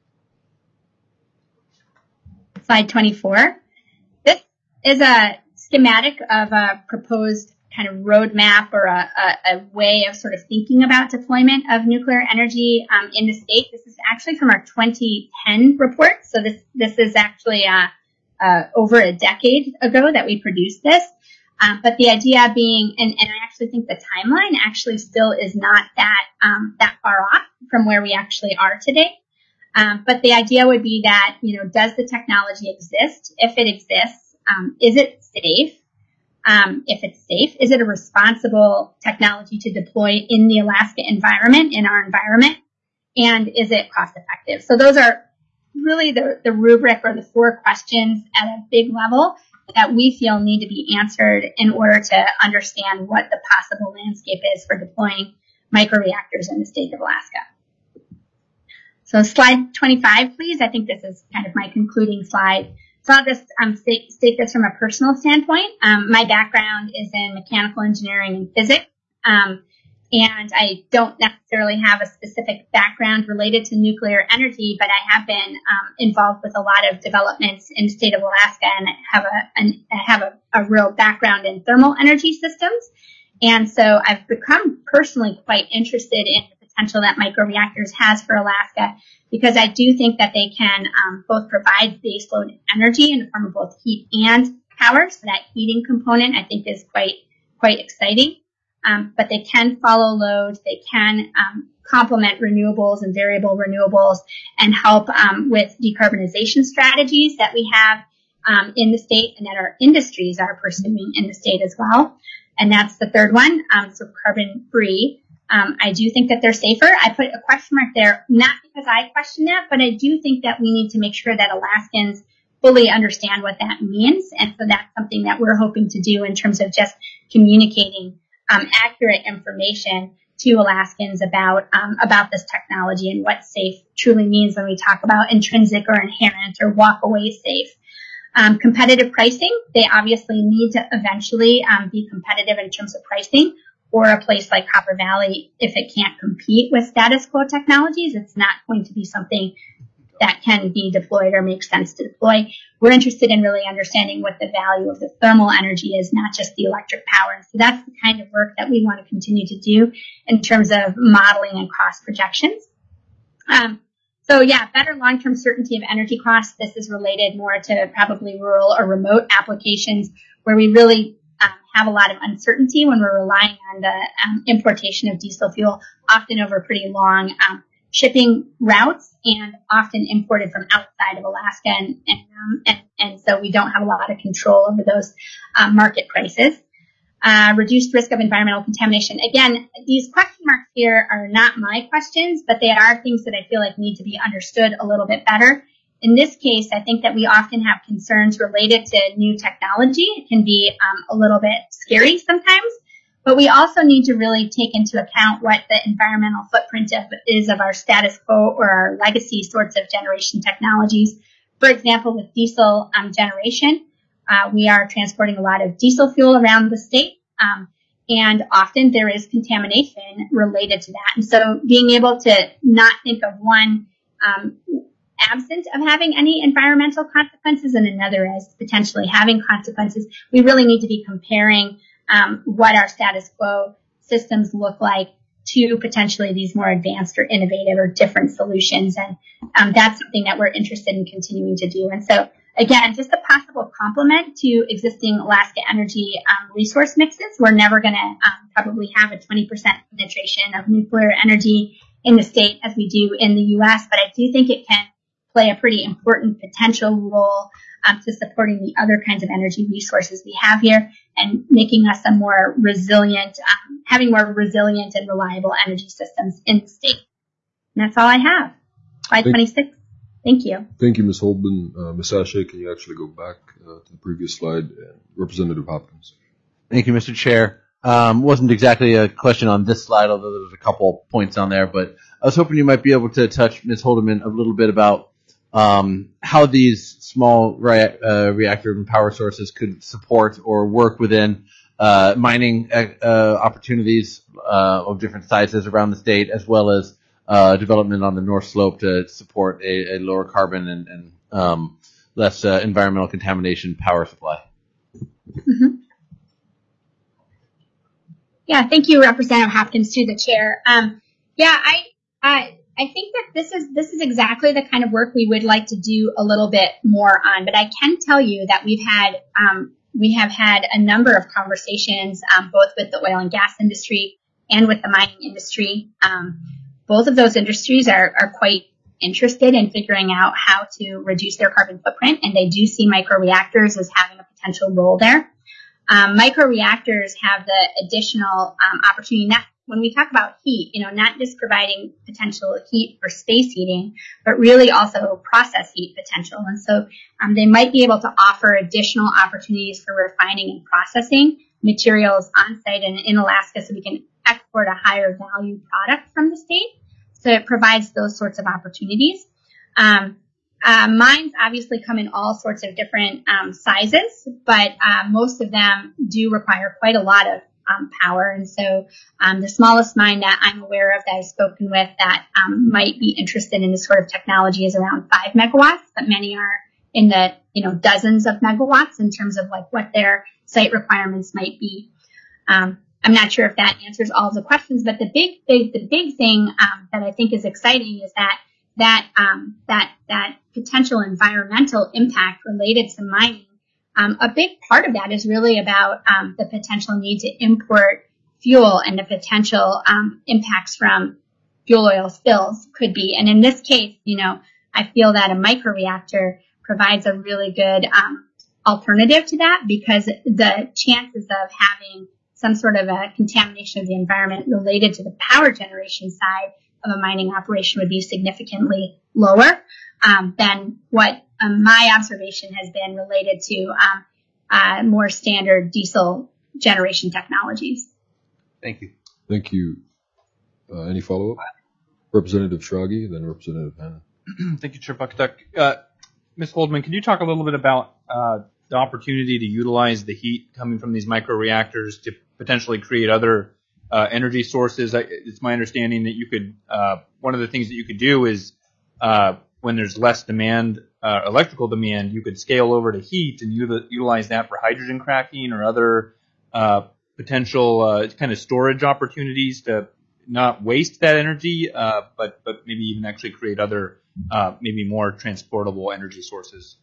Slide twenty-four. This is a schematic of a proposed kind of roadmap or a, a, a way of sort of thinking about deployment of nuclear energy um, in the state. This is actually from our twenty ten report. So this this is actually uh, uh, over a decade ago that we produced this. Um, but the idea being, and, and I actually think the timeline actually still is not that um, that far off from where we actually are today. Um, but the idea would be that, you know, does the technology exist? If it exists, um, is it safe? Um, if it's safe, is it a responsible technology to deploy in the Alaska environment, in our environment? And is it cost effective? So those are really the, the rubric or the four questions at a big level that we feel need to be answered in order to understand what the possible landscape is for deploying microreactors in the state of Alaska. So slide twenty-five, please. I think this is kind of my concluding slide. So I'll just um, state, state this from a personal standpoint. Um, my background is in mechanical engineering and physics, um, and I don't necessarily have a specific background related to nuclear energy, but I have been um, involved with a lot of developments in the state of Alaska, and have a an, I have a, a real background in thermal energy systems. And so I've become personally quite interested in the potential that microreactors has for Alaska, because I do think that they can um, both provide baseload energy in the form of both heat and power. So that heating component, I think, is quite quite exciting. Um, but they can follow load. They can um, complement renewables and variable renewables and help um, with decarbonization strategies that we have um, in the state and that our industries are pursuing in the state as well. And that's the third one, um, so carbon free. Um, I do think that they're safer. I put a question mark there, not because I question that, but I do think that we need to make sure that Alaskans fully understand what that means. And so that's something that we're hoping to do in terms of just communicating um, accurate information to Alaskans about um, about this technology and what safe truly means when we talk about intrinsic or inherent or walk away safe. Um, competitive pricing, they obviously need to eventually um, be competitive in terms of pricing. Or a place like Copper Valley, if it can't compete with status quo technologies, it's not going to be something that can be deployed or makes sense to deploy. We're interested in really understanding what the value of the thermal energy is, not just the electric power. So that's the kind of work that we want to continue to do in terms of modeling and cost projections. Um, so yeah, better long-term certainty of energy costs. This is related more to probably rural or remote applications where we really Um, have a lot of uncertainty when we're relying on the um, importation of diesel fuel, often over pretty long um, shipping routes and often imported from outside of Alaska. And, and, um, and, and so we don't have a lot of control over those um, market prices. Uh, reduced risk of environmental contamination. Again, these question marks here are not my questions, but they are things that I feel like need to be understood a little bit better. In this case, I think that we often have concerns related to new technology. It can be um, a little bit scary sometimes, but we also need to really take into account what the environmental footprint of, is of our status quo or our legacy sorts of generation technologies. For example, with diesel um, generation, uh, we are transporting a lot of diesel fuel around the state, um, and often there is contamination related to that. And so being able to not think of one um absent of having any environmental consequences and another as potentially having consequences. We really need to be comparing um, what our status quo systems look like to potentially these more advanced or innovative or different solutions. And um, that's something that we're interested in continuing to do. And so, again, just a possible complement to existing Alaska Energy um, resource mixes. We're never going to um, probably have a twenty percent penetration of nuclear energy in the state as we do in the U S, but I do think it can play a pretty important potential role um, to supporting the other kinds of energy resources we have here and making us a more resilient, um, having more resilient and reliable energy systems in the state. And that's all I have. slide twenty-six. Thank you. Thank you, Miz Holdman. Uh, Miz Sachet, can you actually go back uh, to the previous slide? And Representative Hopkins. Thank you, Mister Chair. Um, wasn't exactly a question on this slide, although there was a couple points on there, but I was hoping you might be able to touch, Miz Holdeman, a little bit about um, how these small rea- uh, reactor and power sources could support or work within uh, mining uh, uh, opportunities uh, of different sizes around the state, as well as uh, development on the North Slope to support a, a lower carbon and, and um, less uh, environmental contamination power supply. Mm-hmm. Yeah, thank you, Representative Hopkins, to the chair. Um, yeah, I, I, I think that this is this is exactly the kind of work we would like to do a little bit more on. But I can tell you that we've had um, we have had a number of conversations, um, both with the oil and gas industry and with the mining industry. Um, both of those industries are are quite interested in figuring out how to reduce their carbon footprint, and they do see microreactors as having a potential role there. Um, microreactors have the additional um, opportunity, not, when we talk about heat, you know, not just providing potential heat for space heating, but really also process heat potential. And so um, they might be able to offer additional opportunities for refining and processing materials on site and in Alaska so we can export a higher value product from the state. So it provides those sorts of opportunities. Um, Uh, mines obviously come in all sorts of different um, sizes, but uh, most of them do require quite a lot of um, power. And so um, the smallest mine that I'm aware of that I've spoken with that um, might be interested in this sort of technology is around five megawatts, but many are in the, you know, dozens of megawatts in terms of like what their site requirements might be. Um, I'm not sure if that answers all of the questions, but the big, big, the big thing um, that I think is exciting is that that um, that that potential environmental impact related to mining. Um, a big part of that is really about um, the potential need to import fuel and the potential um, impacts from fuel oil spills could be. And in this case, you know, I feel that a microreactor provides a really good um, alternative to that because the chances of having some sort of a contamination of the environment related to the power generation side of a mining operation would be significantly lower um, than what um, my observation has been related to um, uh, more standard diesel generation technologies. Thank you. Thank you. Uh, any follow-up? Representative Schrage, then Representative Hannan. Thank you, Chair Buckstuck. Uh, Miz Holdman, can you talk a little bit about uh, the opportunity to utilize the heat coming from these microreactors to potentially create other Uh, energy sources? I, it's my understanding that you could, uh, one of the things that you could do is, uh, when there's less demand, uh, electrical demand, you could scale over to heat and util- utilize that for hydrogen cracking or other, uh, potential, uh, kind of storage opportunities to not waste that energy, uh, but, but maybe even actually create other, uh, maybe more transportable energy sources.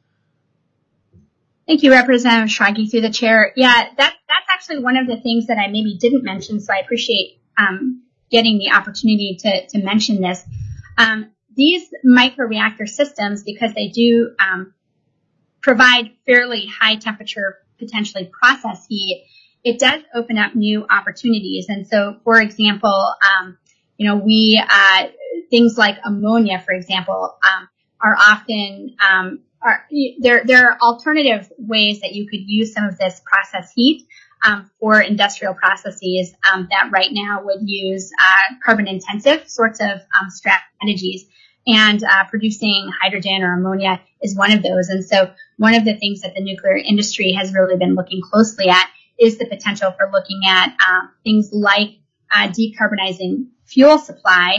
Thank you, Representative Schrage, through the chair. Yeah, that, that's actually one of the things that I maybe didn't mention, so I appreciate um, getting the opportunity to, to mention this. Um, these microreactor systems, because they do um, provide fairly high temperature, potentially process heat, it does open up new opportunities. And so, for example, um, you know, we uh, things like ammonia, for example, um, are often um, Are, there, there are alternative ways that you could use some of this process heat um, for industrial processes um, that right now would use uh, carbon-intensive sorts of um, strategies. And uh, producing hydrogen or ammonia is one of those. And so one of the things that the nuclear industry has really been looking closely at is the potential for looking at uh, things like uh, decarbonizing fuel supply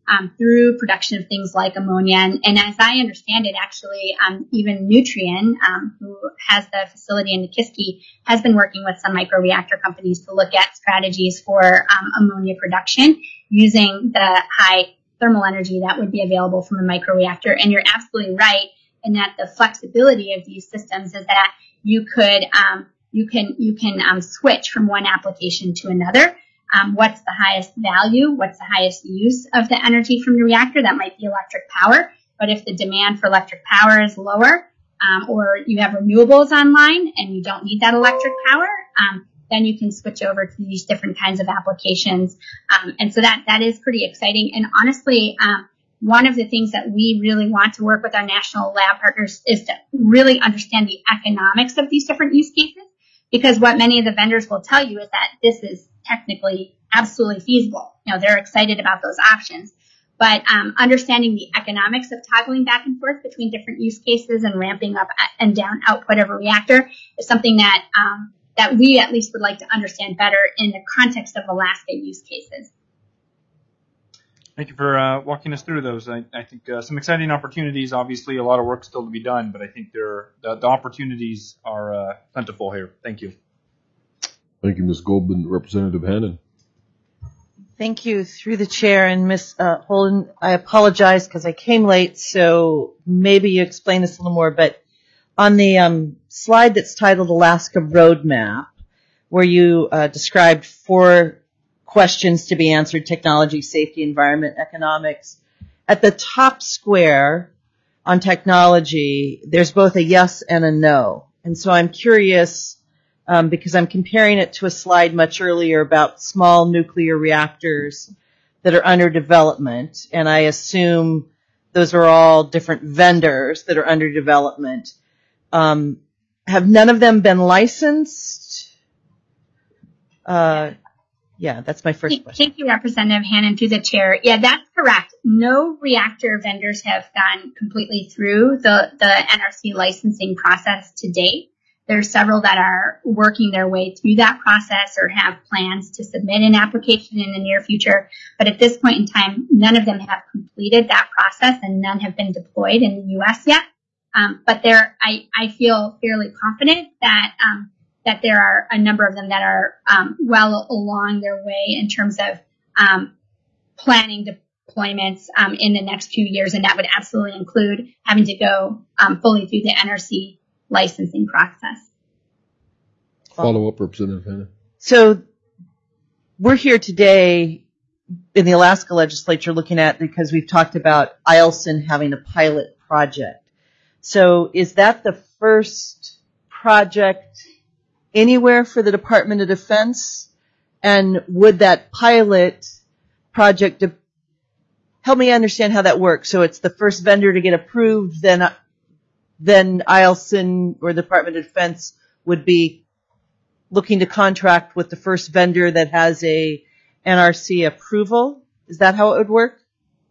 um, through production of things like ammonia. And, and as I understand it, actually, um, even Nutrien, um, who has the facility in Nikiski, has been working with some microreactor companies to look at strategies for um, ammonia production using the high thermal energy that would be available from a microreactor. And you're absolutely right in that the flexibility of these systems is that you could um, you can you can um, switch from one application to another. Um, what's the highest value? What's the highest use of the energy from the reactor? That might be electric power. But if the demand for electric power is lower, um, or you have renewables online and you don't need that electric power, um, then you can switch over to these different kinds of applications. Um, and so that that is pretty exciting. And honestly, um, one of the things that we really want to work with our national lab partners is to really understand the economics of these different use cases. Because what many of the vendors will tell you is that this is technically absolutely feasible. You know, they're excited about those options. But um, understanding the economics of toggling back and forth between different use cases and ramping up and down output of a reactor is something that um, that we at least would like to understand better in the context of Alaska use cases. Thank you for uh, walking us through those. I, I think uh, some exciting opportunities. Obviously, a lot of work still to be done, but I think there the, the opportunities are uh, plentiful here. Thank you. Thank you, Miz Goldman. Representative Hannan. Thank you. Through the chair, and Miz Uh, Holden, I apologize because I came late, so maybe you explain this a little more. But on the um, slide that's titled Alaska Roadmap, where you uh, described four questions to be answered: technology, safety, environment, economics. At the top square on technology, there's both a yes and a no. And so I'm curious, um, because I'm comparing it to a slide much earlier about small nuclear reactors that are under development. And I assume those are all different vendors that are under development. Um, have none of them been licensed? Uh, Yeah, that's my first question. Thank you, Representative Hannan, through the chair. Yeah, that's correct. No reactor vendors have gone completely through the, the N R C licensing process to date. There's several that are working their way through that process or have plans to submit an application in the near future. But at this point in time, none of them have completed that process and none have been deployed in the U S yet. Um, but there, I, I feel fairly confident that um, that there are a number of them that are um, well along their way in terms of um, planning deployments um, in the next few years, and that would absolutely include having to go um, fully through the N R C licensing process. Follow up, Representative Hannan. So we're here today in the Alaska legislature looking at, because we've talked about I L S I N having a pilot project. So is that the first project anywhere for the Department of Defense? And would that pilot project de- help me understand how that works? So it's the first vendor to get approved, then then I L S I N or the Department of Defense would be looking to contract with the first vendor that has a N R C approval. Is that how it would work?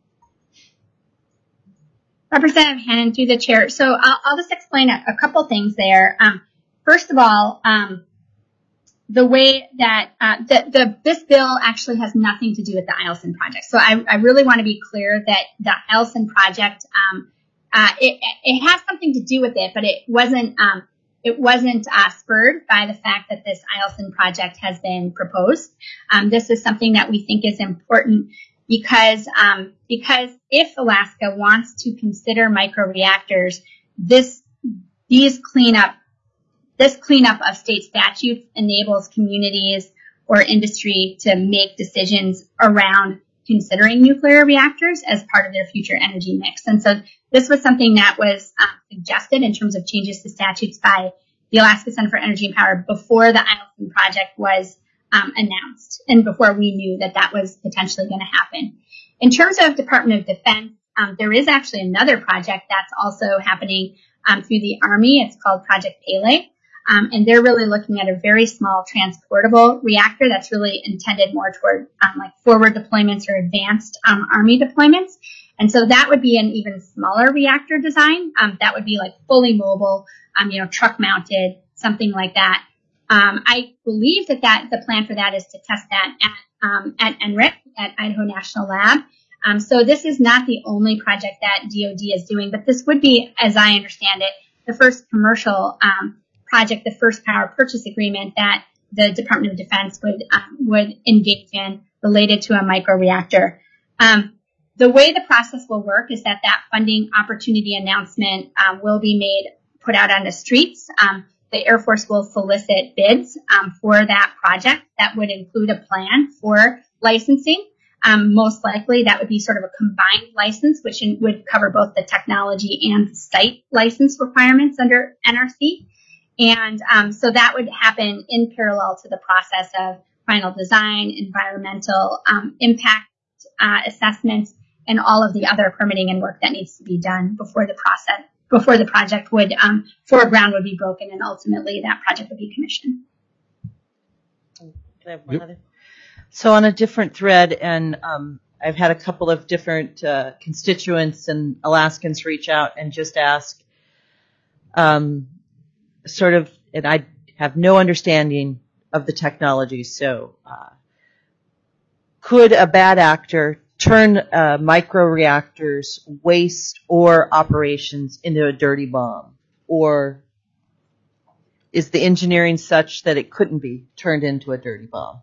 Representative Hannan, through the chair. So I'll, I'll just explain a, a couple things there. Um, First of all, um, the way that uh, the, the this bill actually has nothing to do with the I L S I N project. So I, I really want to be clear that the I L S I N project um, uh, it, it has something to do with it, but it wasn't um, it wasn't uh, spurred by the fact that this I L S I N project has been proposed. Um, this is something that we think is important because um, because if Alaska wants to consider microreactors, this these cleanup. This cleanup of state statutes enables communities or industry to make decisions around considering nuclear reactors as part of their future energy mix. And so this was something that was uh, suggested in terms of changes to statutes by the Alaska Center for Energy and Power before the I L S I N project was um, announced and before we knew that that was potentially going to happen. In terms of Department of Defense, um, there is actually another project that's also happening um, through the Army. It's called Project Pele. Um, and they're really looking at a very small transportable reactor that's really intended more toward um, like forward deployments or advanced um, Army deployments. And so that would be an even smaller reactor design. Um, that would be like fully mobile, um, you know, truck mounted, something like that. Um, I believe that, that the plan for that is to test that at um, at N R I C, at Idaho National Lab. Um, so this is not the only project that D O D is doing, but this would be, as I understand it, the first commercial um, project, the first power purchase agreement that the Department of Defense would um, would engage in related to a microreactor. Um, the way the process will work is that that funding opportunity announcement um, will be made, put out on the streets. Um, the Air Force will solicit bids um, for that project that would include a plan for licensing. Um, most likely that would be sort of a combined license, which in, would cover both the technology and site license requirements under N R C. And um, so that would happen in parallel to the process of final design, environmental um, impact uh, assessments, and all of the other permitting and work that needs to be done before the process, before the project would, um, foreground would be broken, and ultimately that project would be commissioned. Can I have one yep. other? So on a different thread, and um, I've had a couple of different uh, constituents and Alaskans reach out and just ask, um, sort of, and I have no understanding of the technology, so uh, could a bad actor turn uh, microreactors, waste, or operations into a dirty bomb? Or is the engineering such that it couldn't be turned into a dirty bomb?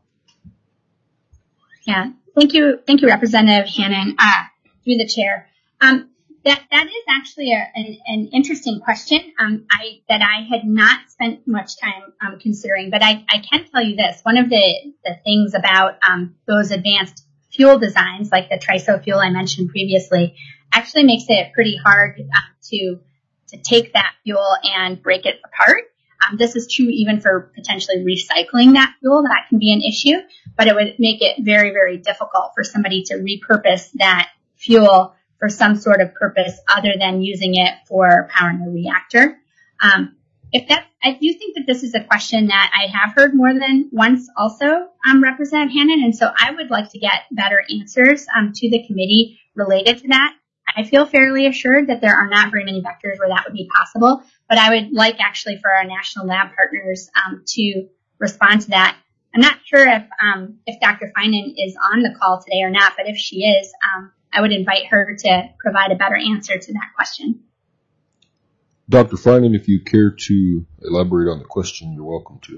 Yeah, thank you, thank you, Representative Hannon, uh, through the chair. Um, that that is actually a, an, an interesting question um, I that I had not spent much time um, considering, but I, I can tell you this: one of the the things about um, those advanced fuel designs, like the TRISO fuel I mentioned previously, actually makes it pretty hard uh, to to take that fuel and break it apart. Um, this is true even for potentially recycling that fuel. That can be an issue, but it would make it very, very difficult for somebody to repurpose that fuel for some sort of purpose other than using it for powering a reactor. Um, if that, I do think that this is a question that I have heard more than once also, um, Representative Hannon, and so I would like to get better answers um, to the committee related to that. I feel fairly assured that there are not very many vectors where that would be possible, but I would like actually for our national lab partners um, to respond to that. I'm not sure if um, if Doctor Finan is on the call today or not, but if she is, um, I would invite her to provide a better answer to that question. Doctor Finan, if you care to elaborate on the question, you're welcome to.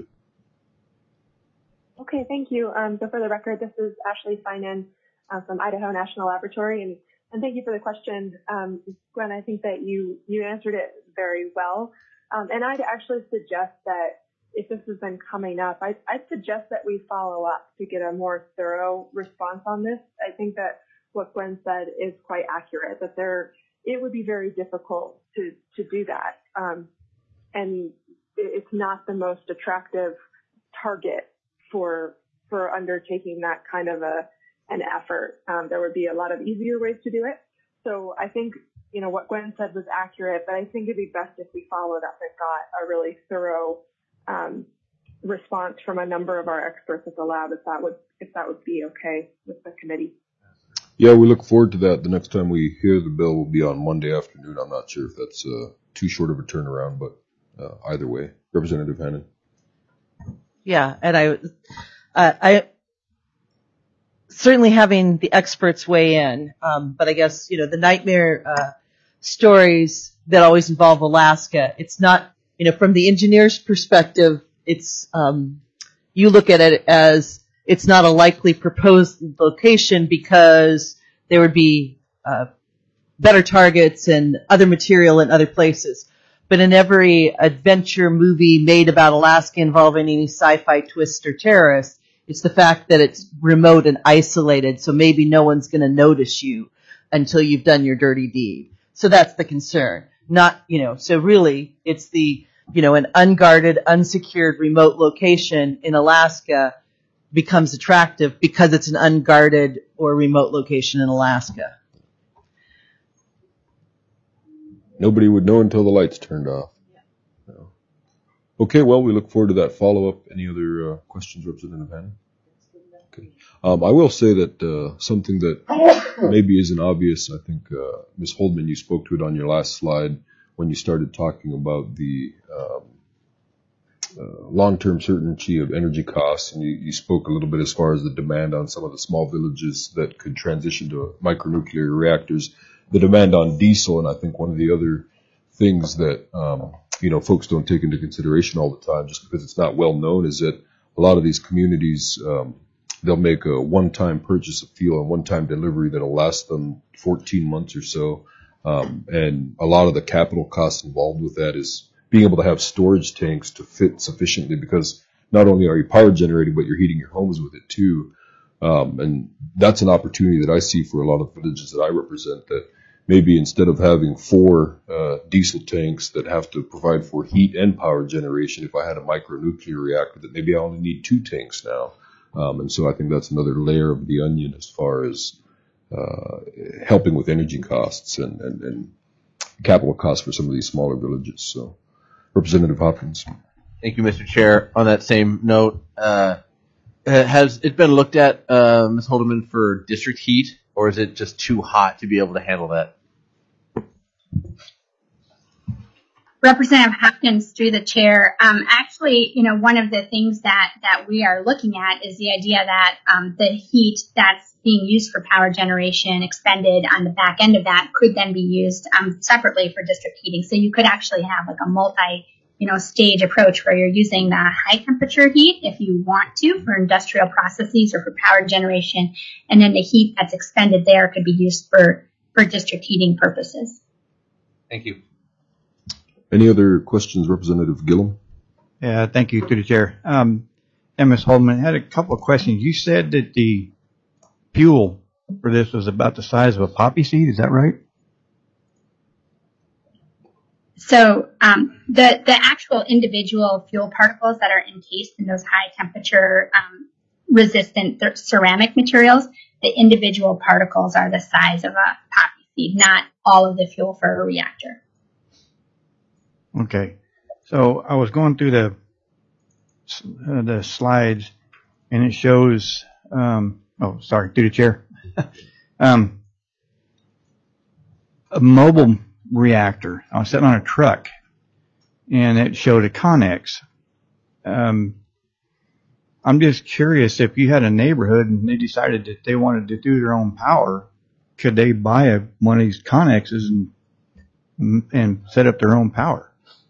Okay, thank you. Um, so for the record, this is Ashley Finan uh, from Idaho National Laboratory, and And thank you for the question, um, Gwen. I think that you, you answered it very well. Um, and I'd actually suggest that if this has been coming up, I, I'd suggest that we follow up to get a more thorough response on this. I think that what Gwen said is quite accurate, that there, it would be very difficult to, to do that. Um, and it's not the most attractive target for, for undertaking that kind of a, an effort. Um, there would be a lot of easier ways to do it. So I think, you know, what Gwen said was accurate, but I think it'd be best if we followed up and got a really thorough um, response from a number of our experts at the lab, if that would if that would be okay with the committee. Yeah, we look forward to that. The next time we hear the bill will be on Monday afternoon. I'm not sure if that's uh, too short of a turnaround, but uh, either way, Representative Hannon. Yeah, and I, uh, I. certainly having the experts weigh in, um, but I guess, you know, the nightmare uh, stories that always involve Alaska, it's not, you know, from the engineer's perspective, it's, um, you look at it as it's not a likely proposed location because there would be uh, better targets and other material in other places. But in every adventure movie made about Alaska involving any sci-fi twist or terrorist, it's the fact that it's remote and isolated, so maybe no one's going to notice you until you've done your dirty deed. So that's the concern. Not, you know, so really it's the, you know, an unguarded, unsecured remote location in Alaska becomes attractive because it's an unguarded or remote location in Alaska. Nobody would know until the lights turned off. No. Okay, well, we look forward to that follow-up. Any other uh, questions, Representative Hannon? Okay. Um, I will say that uh, something that maybe isn't obvious, I think, uh, Miz Holdman, you spoke to it on your last slide when you started talking about the um, uh, long-term certainty of energy costs, and you, you spoke a little bit as far as the demand on some of the small villages that could transition to micronuclear reactors, the demand on diesel, and I think one of the other things that um, you know folks don't take into consideration all the time, just because it's not well known, is that a lot of these communities um, they'll make a one-time purchase of fuel and one-time delivery that'll last them fourteen months or so, um, and a lot of the capital costs involved with that is being able to have storage tanks to fit sufficiently, because not only are you power generating, but you're heating your homes with it too. Um, and that's an opportunity that I see for a lot of villages that I represent, that maybe instead of having four uh, diesel tanks that have to provide for heat and power generation, if I had a micronuclear reactor, that maybe I only need two tanks now. Um, and so I think that's another layer of the onion as far as uh, helping with energy costs and, and, and capital costs for some of these smaller villages. So, Representative Hopkins. Thank you, Mister Chair. On that same note, uh, has it been looked at, uh, Miz Holdeman, for district heat, or is it just too hot to be able to handle that? Representative Hopkins, through the chair, um, actually, you know, one of the things that, that we are looking at is the idea that um, the heat that's being used for power generation expended on the back end of that could then be used um, separately for district heating. So you could actually have like a multi, you know, stage approach where you're using the high temperature heat if you want to for industrial processes or for power generation, and then the heat that's expended there could be used for, for district heating purposes. Thank you. Any other questions, Representative Gillum? Yeah, thank you, through the chair. Um, and Miz Holdeman, had a couple of questions. You said that the fuel for this was about the size of a poppy seed. Is that right? So um, the the actual individual fuel particles that are encased in those high temperature um, resistant th- ceramic materials, the individual particles are the size of a poppy seed, not all of the fuel for a reactor. Okay. So I was going through the uh, the slides, and it shows. Um, oh, sorry, through the chair. um, a mobile reactor. I was sitting on a truck, and it showed a Connex. Um, I'm just curious, if you had a neighborhood and they decided that they wanted to do their own power, could they buy a, one of these Connexes and and set up their own power?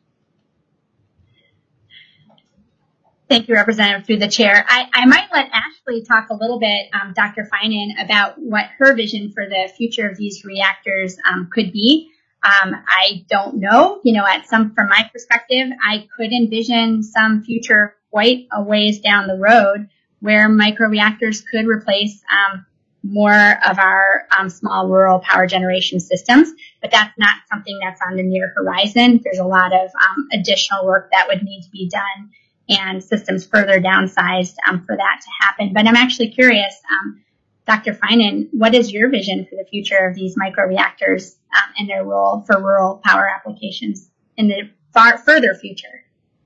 Thank you, Representative, through the chair. I, I might let Ashley talk a little bit, um, Doctor Finan, about what her vision for the future of these reactors um, could be. Um, I don't know. You know, at some, from my perspective, I could envision some future quite a ways down the road where microreactors could replace um, more of our um, small rural power generation systems, but that's not something that's on the near horizon. There's a lot of um, additional work that would need to be done and systems further downsized um, for that to happen. But I'm actually curious, um, Doctor Finan, what is your vision for the future of these microreactors um, and their role for rural power applications in the far further future?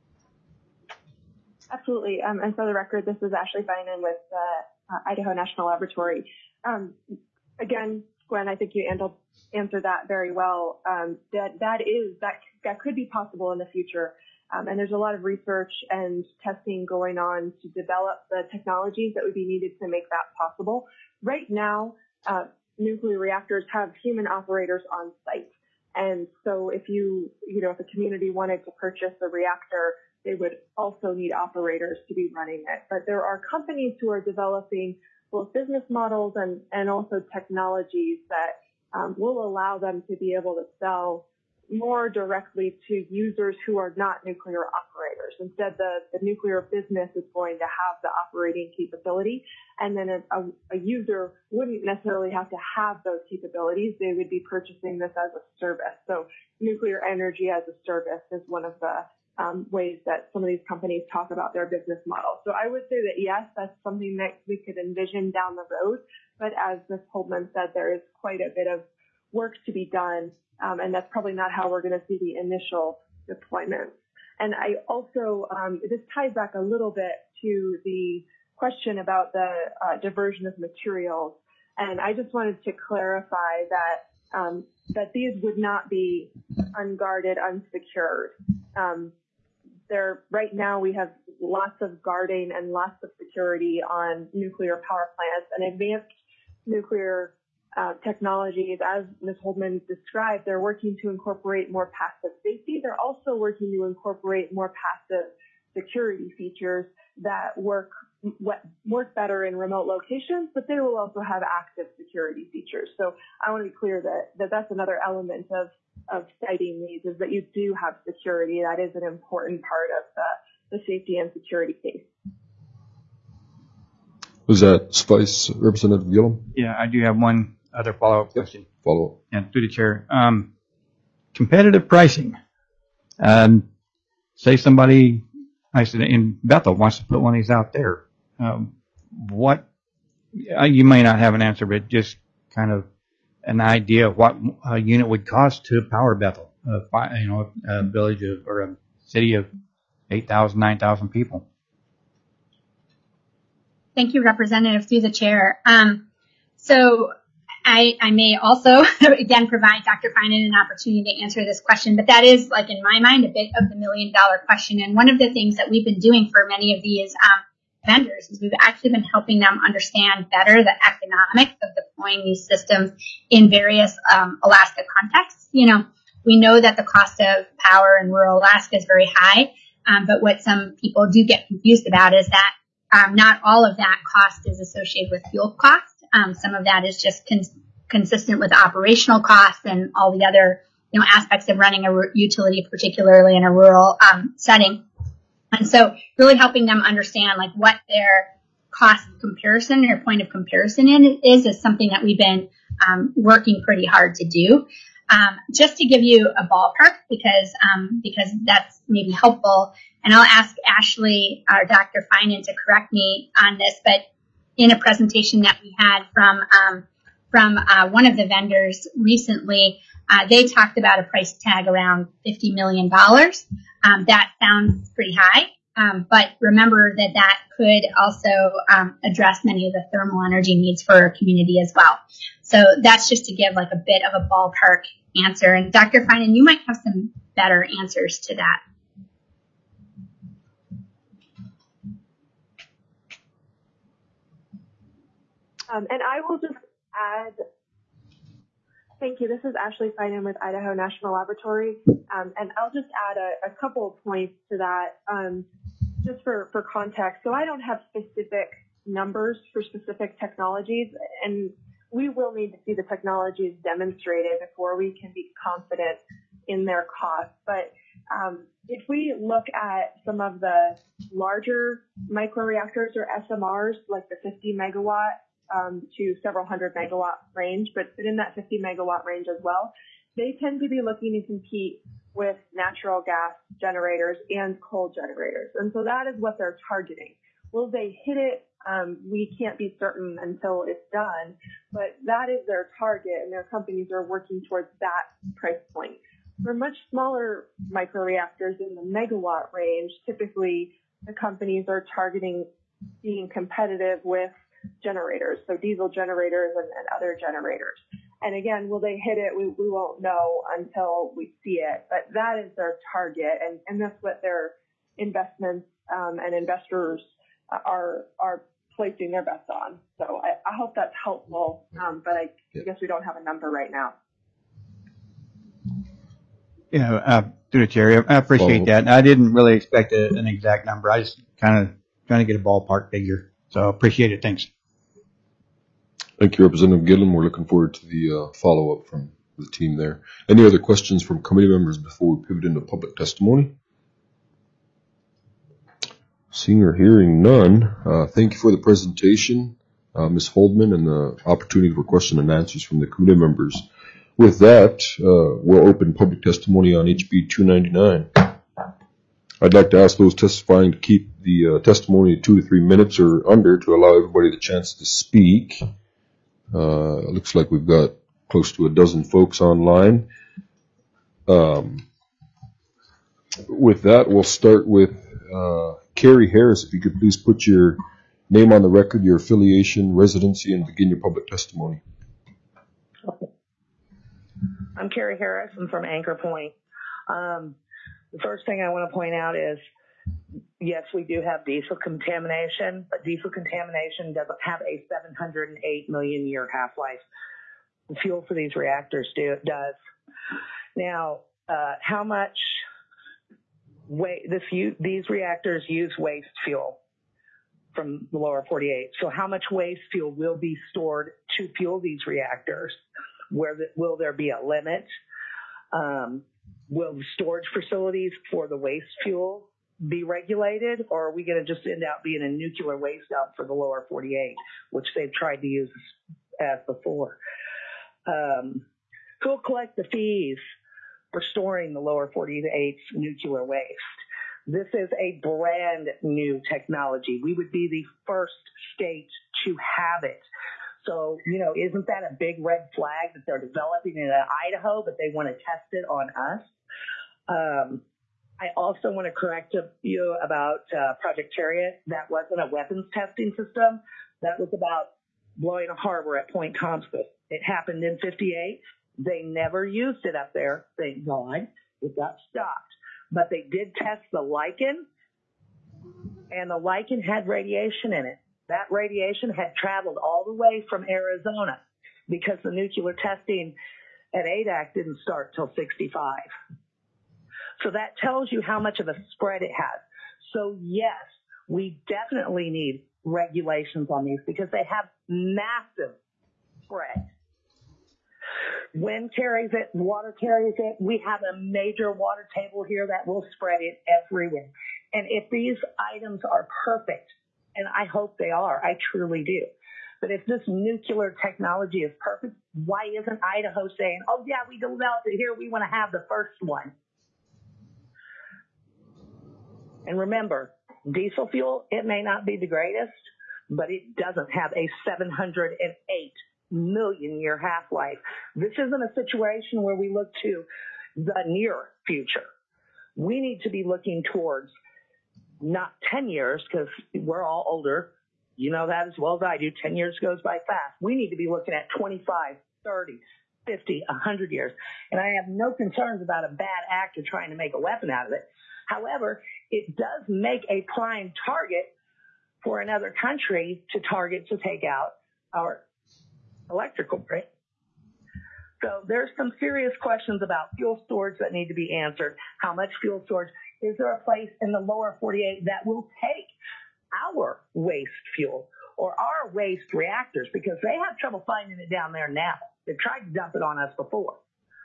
Absolutely. Um, and for the record, this is Ashley Finan with uh, uh, Idaho National Laboratory. Um, again, Gwen, I think you handled, answered that very well. Um, that that is that that could be possible in the future. Um, and there's a lot of research and testing going on to develop the technologies that would be needed to make that possible. Right now, uh, nuclear reactors have human operators on site. And so if you, you know, if a community wanted to purchase a reactor, they would also need operators to be running it. But there are companies who are developing both business models and, and also technologies that um, will allow them to be able to sell more directly to users who are not nuclear operators. Instead, the, the nuclear business is going to have the operating capability, and then a, a, a user wouldn't necessarily have to have those capabilities. They would be purchasing this as a service. So nuclear energy as a service is one of the um, ways that some of these companies talk about their business model. So I would say that, yes, that's something that we could envision down the road. But as Miz Holdeman said, there is quite a bit of work to be done. Um, and that's probably not how we're going to see the initial deployments. And I also, um, this ties back a little bit to the question about the uh, diversion of materials. And I just wanted to clarify that um, that these would not be unguarded, unsecured. Um, there, right now we have lots of guarding and lots of security on nuclear power plants and advanced nuclear uh, technologies. As Miz Holdman described, they're working to incorporate more passive safety. They're also working to incorporate more passive security features that work work better in remote locations, but they will also have active security features. So I want to be clear that, that that's another element of, of citing these, is that you do have security. That is an important part of the, the safety and security case. Was that suffice, Representative Gillum? Yeah, I do have one other follow-up Yep. question. Follow up. Yeah, through the chair. Um, competitive pricing. Um, say somebody, I said in Bethel wants to put one of these out there. Um, what, uh, you may not have an answer, but just kind of an idea of what a unit would cost to power Bethel, uh, fi- you know, a village of, or a city of eight thousand, nine thousand people. Thank you, Representative, through the chair. Um, so I, I may also, again, provide Doctor Finan an opportunity to answer this question, but that is, like, in my mind, a bit of the million dollar question. And one of the things that we've been doing for many of these um, vendors is we've actually been helping them understand better the economics of deploying these systems in various um, Alaska contexts. You know, we know that the cost of power in rural Alaska is very high, um, but what some people do get confused about is that um, not all of that cost is associated with fuel costs. Um, some of that is just con- consistent with operational costs and all the other, you know, aspects of running a r- utility, particularly in a rural um, setting. And so really helping them understand, like, what their cost comparison or point of comparison in is, is something that we've been um, working pretty hard to do. Um, just to give you a ballpark, because um, because that's maybe helpful, and I'll ask Ashley or Doctor Finan to correct me on this, but in a presentation that we had from um, from uh, one of the vendors recently, uh, they talked about a price tag around fifty million dollars. Um, that sounds pretty high, um, but remember that that could also um, address many of the thermal energy needs for our community as well. So that's just to give, like, a bit of a ballpark answer. And Doctor Finan, you might have some better answers to that. Um, and I will just add, thank you. This is Ashley Finan with Idaho National Laboratory. Um, and I'll just add a, a couple of points to that, um, just for, for context. So I don't have specific numbers for specific technologies, and we will need to see the technologies demonstrated before we can be confident in their cost. But um, if we look at some of the larger microreactors or S M Rs, like the fifty megawatt um, to several hundred megawatt range, but in that fifty megawatt range as well, they tend to be looking to compete with natural gas generators and coal generators. And so that is what they're targeting. Will they hit it? Um, we can't be certain until it's done, but that is their target, and their companies are working towards that price point. For much smaller microreactors in the megawatt range, typically the companies are targeting being competitive with generators, so diesel generators and, and other generators. And again, will they hit it? We, we won't know until we see it, but that is their target, and, and that's what their investments um, and investors are are placing their bets on. So I, I hope that's helpful, um, but I, I guess we don't have a number right now. Yeah, uh, through the chair, I appreciate Follow. that. I didn't really expect a, an exact number. I just kind of trying to get a ballpark figure. So appreciate it. Thanks. Thank you, Representative Gillum. We're looking forward to the uh, follow-up from the team there. Any other questions from committee members before we pivot into public testimony? Seeing or hearing none, uh, thank you for the presentation, uh, Miz Holdman, and the opportunity for question and answers from the committee members. With that, uh, we'll open public testimony on H B two ninety-nine. I'd like to ask those testifying to keep the uh, testimony two to three minutes or under to allow everybody the chance to speak. Uh, it looks like we've got close to a dozen folks online. Um, with that, we'll start with uh, Carrie Harris. If you could please put your name on the record, your affiliation, residency, and begin your public testimony. I'm Carrie Harris. I'm from Anchor Point. Um, the first thing I want to point out is yes, we do have diesel contamination, but diesel contamination doesn't have a seven hundred eight million year half-life. The fuel for these reactors do, does. Now, uh, how much wa- this these reactors use waste fuel from the lower forty-eight. So how much waste fuel will be stored to fuel these reactors? Where the, will there be a limit? Um, will the storage facilities for the waste fuel be regulated, or are we going to just end up being a nuclear waste dump for the lower forty-eight, which they've tried to use as before? Um, who'll collect the fees for storing the lower forty-eight's nuclear waste? This is a brand new technology. We would be the first state to have it. So, you know, isn't that a big red flag that they're developing it in Idaho, but they want to test it on us? Um, I also want to correct you about uh, Project Chariot. That wasn't a weapons testing system. That was about blowing a harbor at Point Comstock. It happened in fifty-eight. They never used it up there, thank God. It got stopped. But they did test the lichen, and the lichen had radiation in it. That radiation had traveled all the way from Arizona because the nuclear testing at A D A C didn't start till sixty-five. So that tells you how much of a spread it has. So yes, we definitely need regulations on these because they have massive spread. Wind carries it, water carries it. We have a major water table here that will spread it everywhere. And if these items are perfect, and I hope they are, I truly do. But if this nuclear technology is perfect, why isn't Idaho saying, oh yeah, we developed it here, we want to have the first one? And remember, diesel fuel, it may not be the greatest, but it doesn't have a seven hundred eight million year half-life. This isn't a situation where we look to the near future. We need to be looking towards not ten years, because we're all older. You know that as well as I do. ten years goes by fast. We need to be looking at twenty-five, thirty, fifty, one hundred years. And I have no concerns about a bad actor trying to make a weapon out of it. However, it does make a prime target for another country to target to take out our electrical grid. So there's some serious questions about fuel storage that need to be answered. How much fuel storage? Is there a place in the lower forty-eight that will take our waste fuel or our waste reactors? Because they have trouble finding it down there now. They've tried to dump it on us before.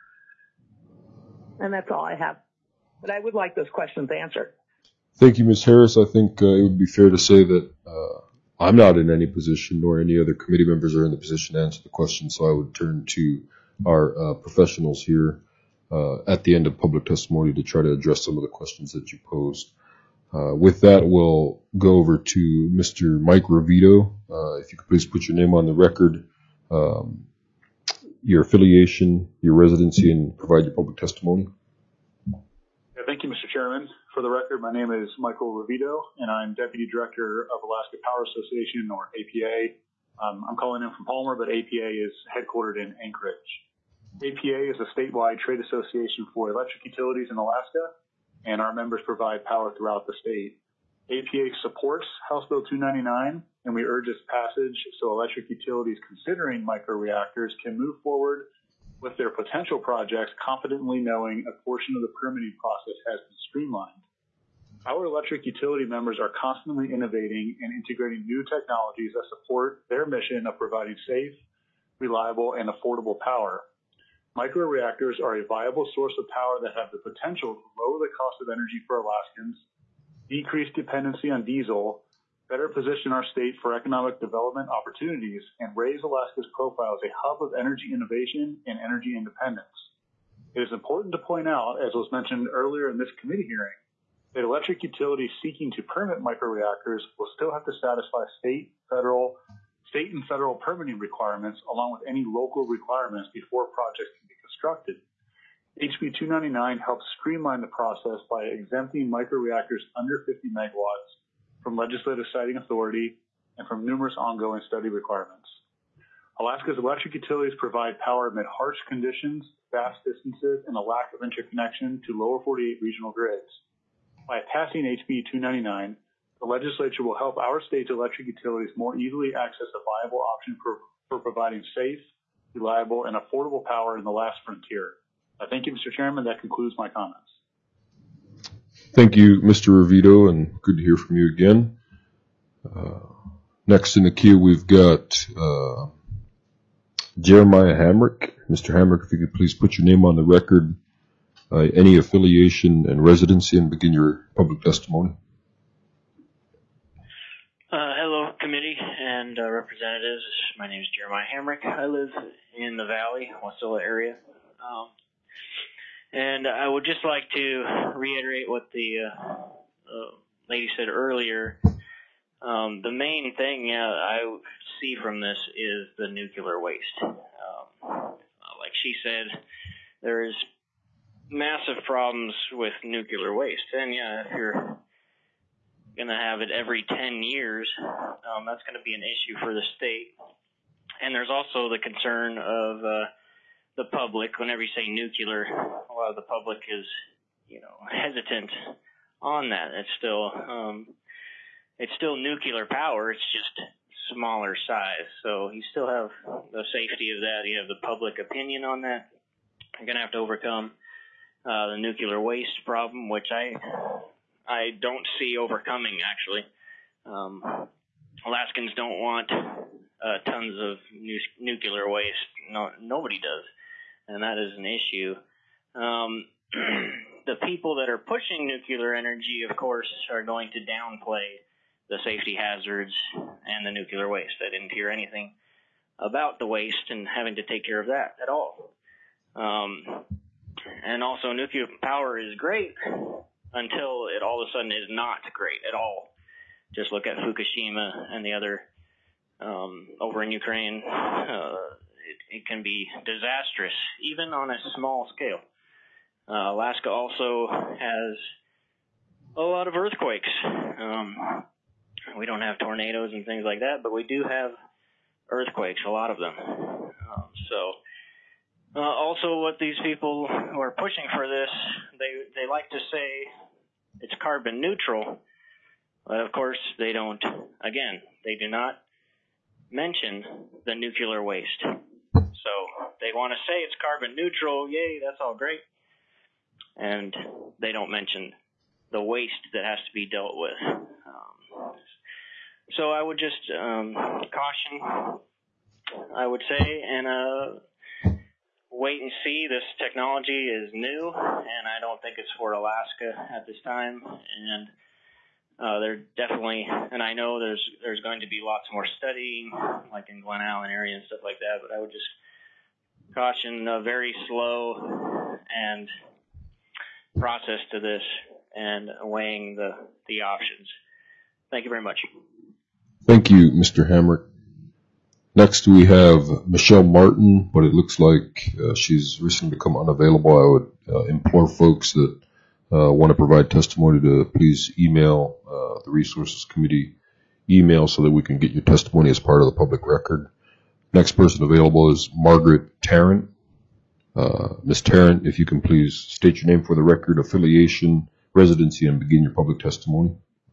And that's all I have. But I would like those questions answered. Thank you, Miz Harris. I think uh, it would be fair to say that uh, I'm not in any position, nor any other committee members are in the position to answer the question, so I would turn to our uh, professionals here uh, at the end of public testimony to try to address some of the questions that you posed. Uh, with that, we'll go over to Mister Mike Ravito. Uh, if you could please put your name on the record, um, your affiliation, your residency, and provide your public testimony. Yeah, thank you, Mister Chairman. For the record, my name is Michael Ravito, and I'm Deputy Director of Alaska Power Association, or A P A. Um, I'm calling in from Palmer, but A P A is headquartered in Anchorage. A P A is a statewide trade association for electric utilities in Alaska, and our members provide power throughout the state. A P A supports House Bill two ninety-nine, and we urge its passage so electric utilities considering microreactors can move forward with their potential projects, confidently knowing a portion of the permitting process has been streamlined. Our electric utility members are constantly innovating and integrating new technologies that support their mission of providing safe, reliable, and affordable power. Microreactors are a viable source of power that have the potential to lower the cost of energy for Alaskans, decrease dependency on diesel, better position our state for economic development opportunities, and raise Alaska's profile as a hub of energy innovation and energy independence. It is important to point out, as was mentioned earlier in this committee hearing, that electric utilities seeking to permit microreactors will still have to satisfy state, federal, state and federal permitting requirements along with any local requirements before projects can be constructed. H B two ninety-nine helps streamline the process by exempting microreactors under fifty megawatts from legislative siting authority and from numerous ongoing study requirements. Alaska's electric utilities provide power amid harsh conditions, vast distances, and a lack of interconnection to lower forty-eight regional grids. By passing H B two ninety-nine, the legislature will help our state's electric utilities more easily access a viable option for, for providing safe, reliable, and affordable power in the last frontier. Uh, thank you, Mister Chairman. That concludes my comments. Thank you, Mister Revito, and good to hear from you again. Uh, next in the queue, we've got uh, Jeremiah Hamrick. Mister Hamrick, if you could please put your name on the record, uh, any affiliation and residency, and begin your public testimony. Uh, hello, committee and uh, representatives. My name is Jeremiah Hamrick. I live in the Valley, Wasilla area. Um, and I would just like to reiterate what the uh, uh, lady said earlier. Um, the main thing uh, I see from this is the nuclear waste. Um, like she said, there's massive problems with nuclear waste. And yeah, if you're going to have it every ten years, um, that's going to be an issue for the state. And there's also the concern of uh, the public. Whenever you say nuclear, a lot of the public is, you know, hesitant on that. It's still, um, it's still nuclear power. It's just smaller size. So you still have the safety of that. You have the public opinion on that. You're going to have to overcome uh, the nuclear waste problem, which I I don't see overcoming, actually. Um, Alaskans don't want uh, tons of nu- nuclear waste. No, nobody does, and that is an issue. Um, the people that are pushing nuclear energy, of course, are going to downplay the safety hazards and the nuclear waste. I didn't hear anything about the waste and having to take care of that at all. Um, and also, nuclear power is great until it all of a sudden is not great at all. Just look at Fukushima and the other um, over in Ukraine. Uh, it, it can be disastrous, even on a small scale. Uh, Alaska also has a lot of earthquakes. Um, we don't have tornadoes and things like that, but we do have earthquakes, a lot of them. Um, so, uh, also what these people who are pushing for this, they they like to say it's carbon neutral. But of course, they don't, again, they do not mention the nuclear waste. So they want to say it's carbon neutral, yay, that's all great. And they don't mention the waste that has to be dealt with. Um, so I would just um, caution, I would say, and uh, wait and see. This technology is new, and I don't think it's for Alaska at this time. And uh, they're definitely, and I know there's there's going to be lots more studying, like in Glen Allen area and stuff like that. But I would just caution a very slow and process to this and weighing the, the options. Thank you very much. Thank you, Mister Hamrick. Next, we have Michelle Martin, but it looks like uh, she's recently become unavailable. I would uh, implore folks that uh, want to provide testimony to please email uh, the Resources Committee email so that we can get your testimony as part of the public record. Next person available is Margaret Tarrant. Uh, Miz Tarrant, if you can please state your name for the record, affiliation, residency, and begin your public testimony.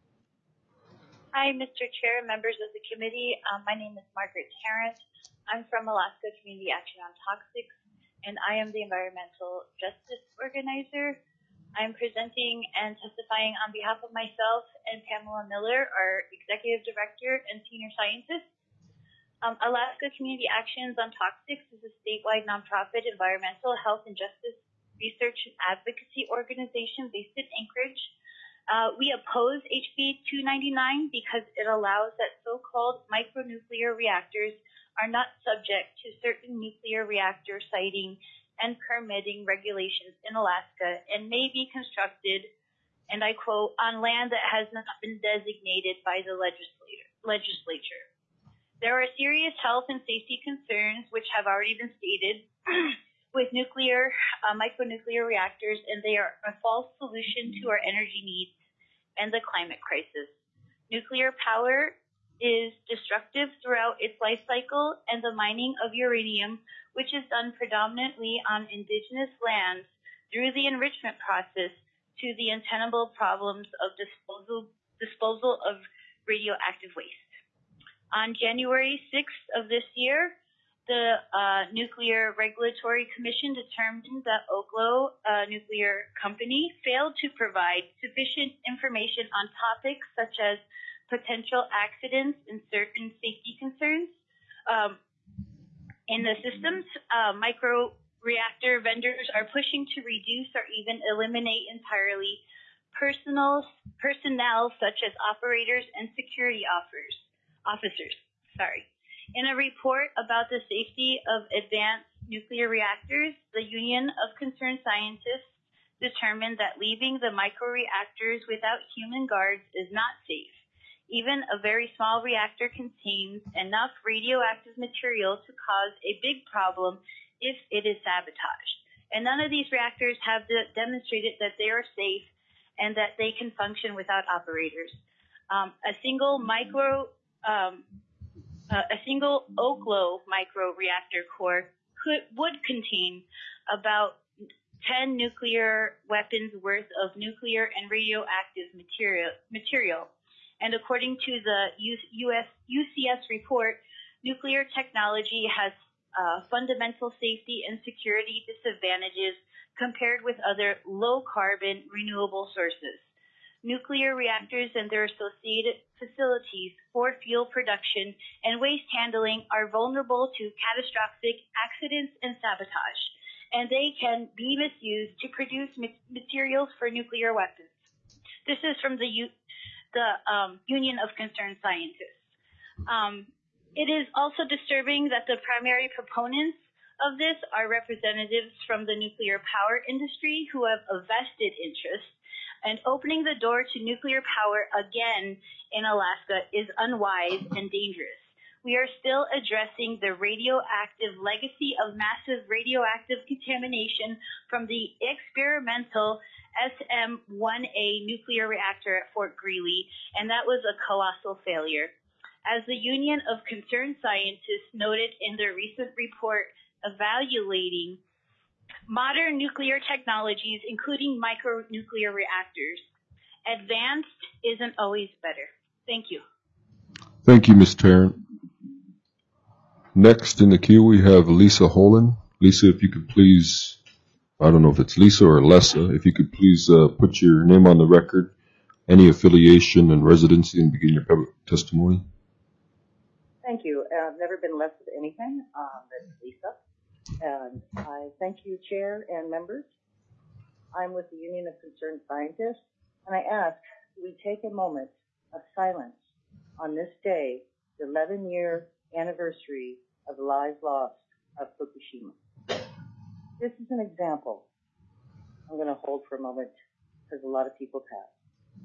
Hi, Mister Chair, members of the committee. Um, my name is Margaret Tarrant. I'm from Alaska Community Action on Toxics, and I am the environmental justice organizer. I'm presenting and testifying on behalf of myself and Pamela Miller, our executive director and senior scientist. Um, Alaska Community Actions on Toxics is a statewide nonprofit environmental health and justice research and advocacy organization based in Anchorage. Uh, we oppose H B two ninety-nine because it allows that so-called micronuclear reactors are not subject to certain nuclear reactor siting and permitting regulations in Alaska and may be constructed, and I quote, on land that has not been designated by the legislature. legislature. There are serious health and safety concerns, which have already been stated, with nuclear, uh, micronuclear reactors, and they are a false solution to our energy needs and the climate crisis. Nuclear power is destructive throughout its life cycle, and the mining of uranium, which is done predominantly on indigenous lands through the enrichment process, to the untenable problems of disposal, disposal of radioactive waste. On January sixth of this year, the uh, Nuclear Regulatory Commission determined that Oklo uh, Nuclear Company failed to provide sufficient information on topics such as potential accidents and certain safety concerns um, in the systems. Uh, microreactor vendors are pushing to reduce or even eliminate entirely personal personnel such as operators and security offers, officers. Sorry. In a report about the safety of advanced nuclear reactors, the Union of Concerned Scientists determined that leaving the microreactors without human guards is not safe. Even a very small reactor contains enough radioactive material to cause a big problem if it is sabotaged. And none of these reactors have de- demonstrated that they are safe and that they can function without operators. Um, a single micro... Um, Uh, a single Oklo microreactor core could, would contain about ten nuclear weapons worth of nuclear and radioactive material. material. And according to the U S, U C S report, nuclear technology has uh, fundamental safety and security disadvantages compared with other low-carbon renewable sources. Nuclear reactors and their associated facilities for fuel production and waste handling are vulnerable to catastrophic accidents and sabotage, and they can be misused to produce materials for nuclear weapons. This is from the, U- the um, Union of Concerned Scientists. Um, it is also disturbing that the primary proponents of this are representatives from the nuclear power industry who have a vested interest, and opening the door to nuclear power again in Alaska is unwise and dangerous. We are still addressing the radioactive legacy of massive radioactive contamination from the experimental S M one A nuclear reactor at Fort Greely, and that was a colossal failure. As the Union of Concerned Scientists noted in their recent report evaluating modern nuclear technologies, including micronuclear reactors, advanced isn't always better. Thank you. Thank you, Miz Tarrant. Next in the queue, we have Lisa Holen. Lisa, if you could please, I don't know if it's Lisa or Lessa, if you could please uh, put your name on the record, any affiliation and residency, and begin your public testimony. Thank you. Uh, I've never been less of anything. Um, that's Lisa. And I thank you, Chair and members. I'm with the Union of Concerned Scientists, and I ask we take a moment of silence on this day, the eleven-year anniversary of the lives lost of Fukushima. This is an example I'm going to hold for a moment because a lot of people passed.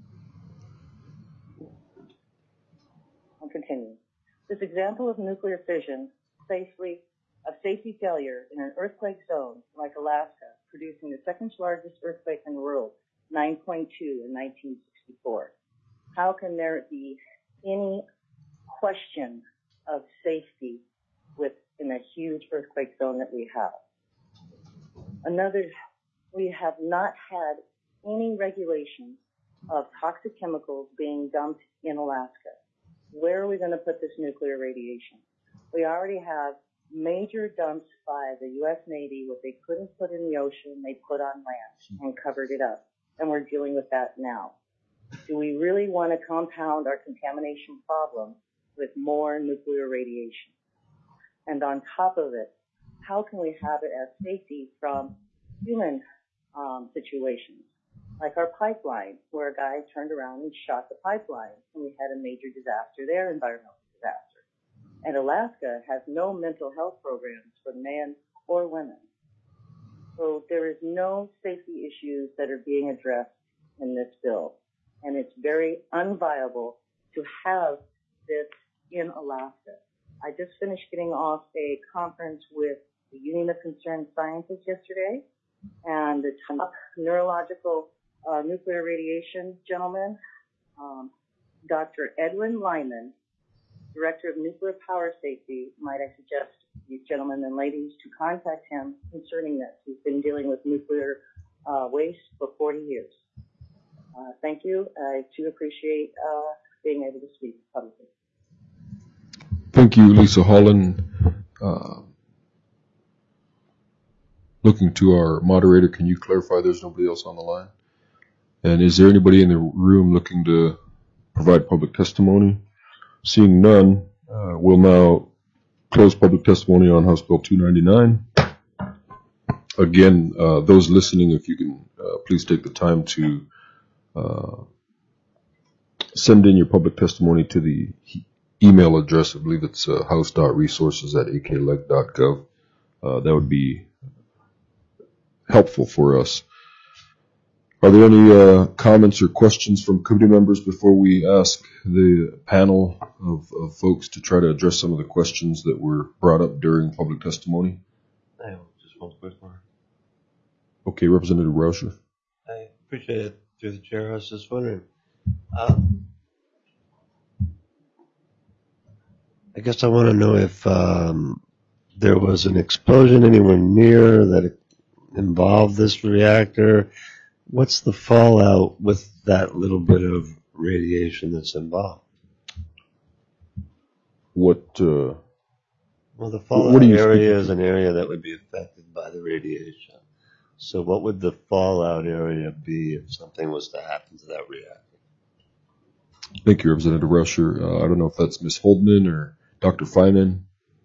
I'll continue. This example of nuclear fission safely of safety failure in an earthquake zone like Alaska, producing the second largest earthquake in the world, nine point two in nineteen sixty-four. How can there be any question of safety within a huge earthquake zone that we have? Another, we have not had any regulation of toxic chemicals being dumped in Alaska. Where are we going to put this nuclear radiation? We already have major dumps by the U S Navy. What they couldn't put in the ocean, they put on land and covered it up. And we're dealing with that now. Do we really want to compound our contamination problem with more nuclear radiation? And on top of it, how can we have it as safety from human um, situations? Like our pipeline, where a guy turned around and shot the pipeline, and we had a major disaster there, environmental disaster. And Alaska has no mental health programs for men or women. So there is no safety issues that are being addressed in this bill. And it's very unviable to have this in Alaska. I just finished getting off a conference with the Union of Concerned Scientists yesterday, and the top neurological uh, nuclear radiation gentleman, um, Doctor Edwin Lyman, Director of Nuclear Power Safety. Might I suggest these gentlemen and ladies to contact him concerning this. He's been dealing with nuclear uh, waste for forty years. Uh, thank you. I too appreciate uh, being able to speak publicly. Thank you, Lisa Holland. Uh, looking to our moderator, can you clarify there's nobody else on the line? And is there anybody in the room looking to provide public testimony? Seeing none, uh, we'll now close public testimony on House Bill two ninety-nine. Again, uh, those listening, if you can uh, please take the time to uh, send in your public testimony to the email address. I believe it's uh, house dot resources at a k leg dot gov. Uh, that would be helpful for us. Are there any uh, comments or questions from committee members before we ask the panel of, of folks to try to address some of the questions that were brought up during public testimony? I have just one quick one. Okay, Representative Rauscher. I appreciate it through the chair. I was just wondering, um, I guess I want to know if um, there was an explosion anywhere near that involved this reactor. What's the fallout with that little bit of radiation that's involved? What? Uh, well, the fallout what area is an area that would be affected by the radiation. So what would the fallout area be if something was to happen to that reactor? Thank you, Representative Rauscher. Uh, I don't know if that's Miz Holdman or Doctor Finan.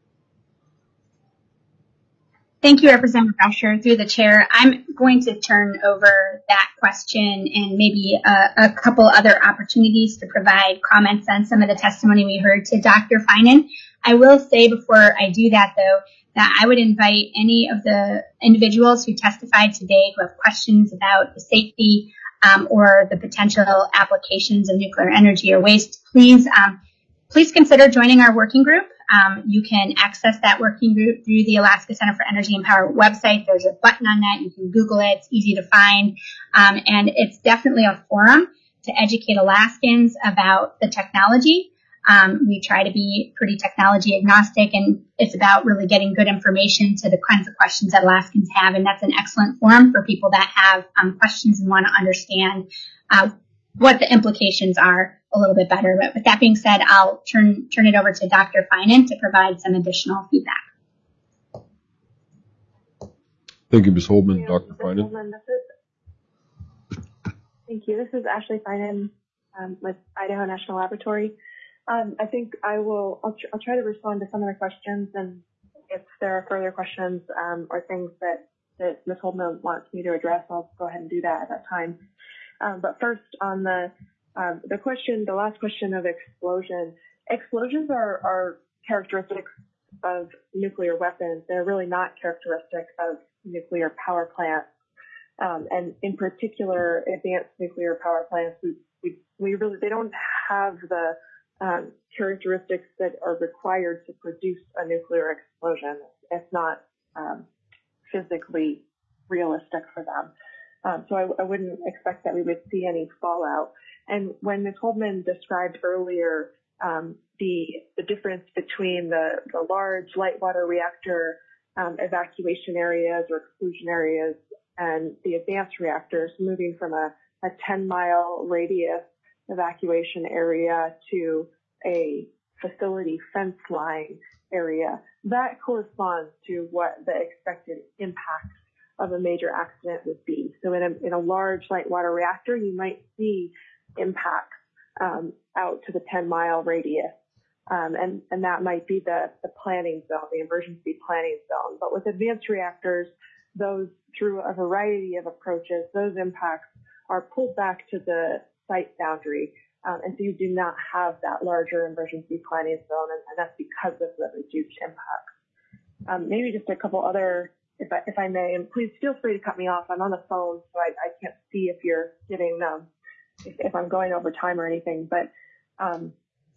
Thank you, Representative Rauscher. Through the chair, I'm going to turn over that question and maybe a, a couple other opportunities to provide comments on some of the testimony we heard to Doctor Finan. I will say before I do that, though, that I would invite any of the individuals who testified today who have questions about the safety um, or the potential applications of nuclear energy or waste, please um, please consider joining our working group. Um, you can access that working group through the Alaska Center for Energy and Power website. There's a button on that. You can Google it. It's easy to find. Um, and it's definitely a forum to educate Alaskans about the technology. Um, we try to be pretty technology agnostic, and it's about really getting good information to the kinds of questions that Alaskans have. And that's an excellent forum for people that have um, questions and want to understand uh, what the implications are a little bit better. But with that being said, I'll turn turn it over to Doctor Finan to provide some additional feedback. Thank you, Miz Holdman. Doctor Finan. Thank you. This is Ashley Finan um, with Idaho National Laboratory. Um, I think I will, I'll, tr- I'll try to respond to some of the questions, and if there are further questions um, or things that, that Miz Holdman wants me to address, I'll go ahead and do that at that time. Um, but first, on the um, the question, the last question of explosion, explosions are, are characteristics of nuclear weapons. They're really not characteristic of nuclear power plants, um, and in particular, advanced nuclear power plants. We we, we really they don't have the um, characteristics that are required to produce a nuclear explosion. It's not um, physically realistic for them. Um, so I, I wouldn't expect that we would see any fallout. And when Miz Holdman described earlier um, the the difference between the, the large light water reactor um, evacuation areas or exclusion areas and the advanced reactors, moving from a, a ten mile radius evacuation area to a facility fence line area, that corresponds to what the expected impact of a major accident would be. So in a, in a large light water reactor, you might see impacts um, out to the ten mile radius. Um, and, and that might be the, the planning zone, the emergency planning zone. But with advanced reactors, those, through a variety of approaches, those impacts are pulled back to the site boundary. Um, and so you do not have that larger emergency planning zone, and, and that's because of the reduced impacts. Um, maybe just a couple other, if I, if I may, and please feel free to cut me off. I'm on the phone, so I, I can't see if you're getting, um, if, if I'm going over time or anything. But um,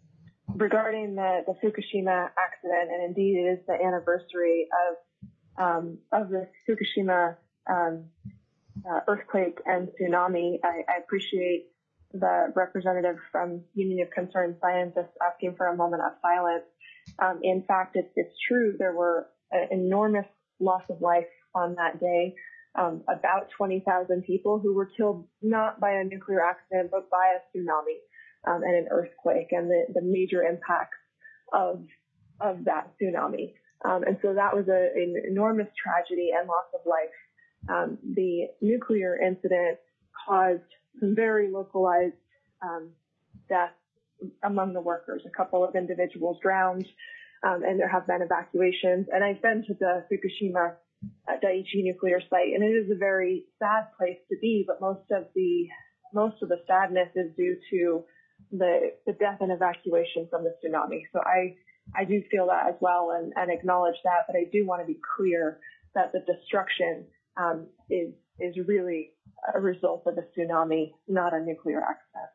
regarding the, the Fukushima accident, and indeed it is the anniversary of um, of the Fukushima um, uh, earthquake and tsunami, I, I appreciate the representative from Union of Concerned Scientists asking for a moment of silence. Um, in fact, it's, it's true there were an enormous loss of life on that day. um, about twenty thousand people who were killed not by a nuclear accident, but by a tsunami um, and an earthquake and the, the major impacts of of that tsunami. Um, and so that was a, an enormous tragedy and loss of life. Um, the nuclear incident caused some very localized um, deaths among the workers. A couple of individuals drowned, um, and there have been evacuations. And I've been to the Fukushima uh, Daiichi nuclear site, and it is a very sad place to be. But most of the most of the sadness is due to the the death and evacuation from the tsunami. So I I do feel that as well, and, and acknowledge that. But I do want to be clear that the destruction um, is is really a result of a tsunami, not a nuclear accident.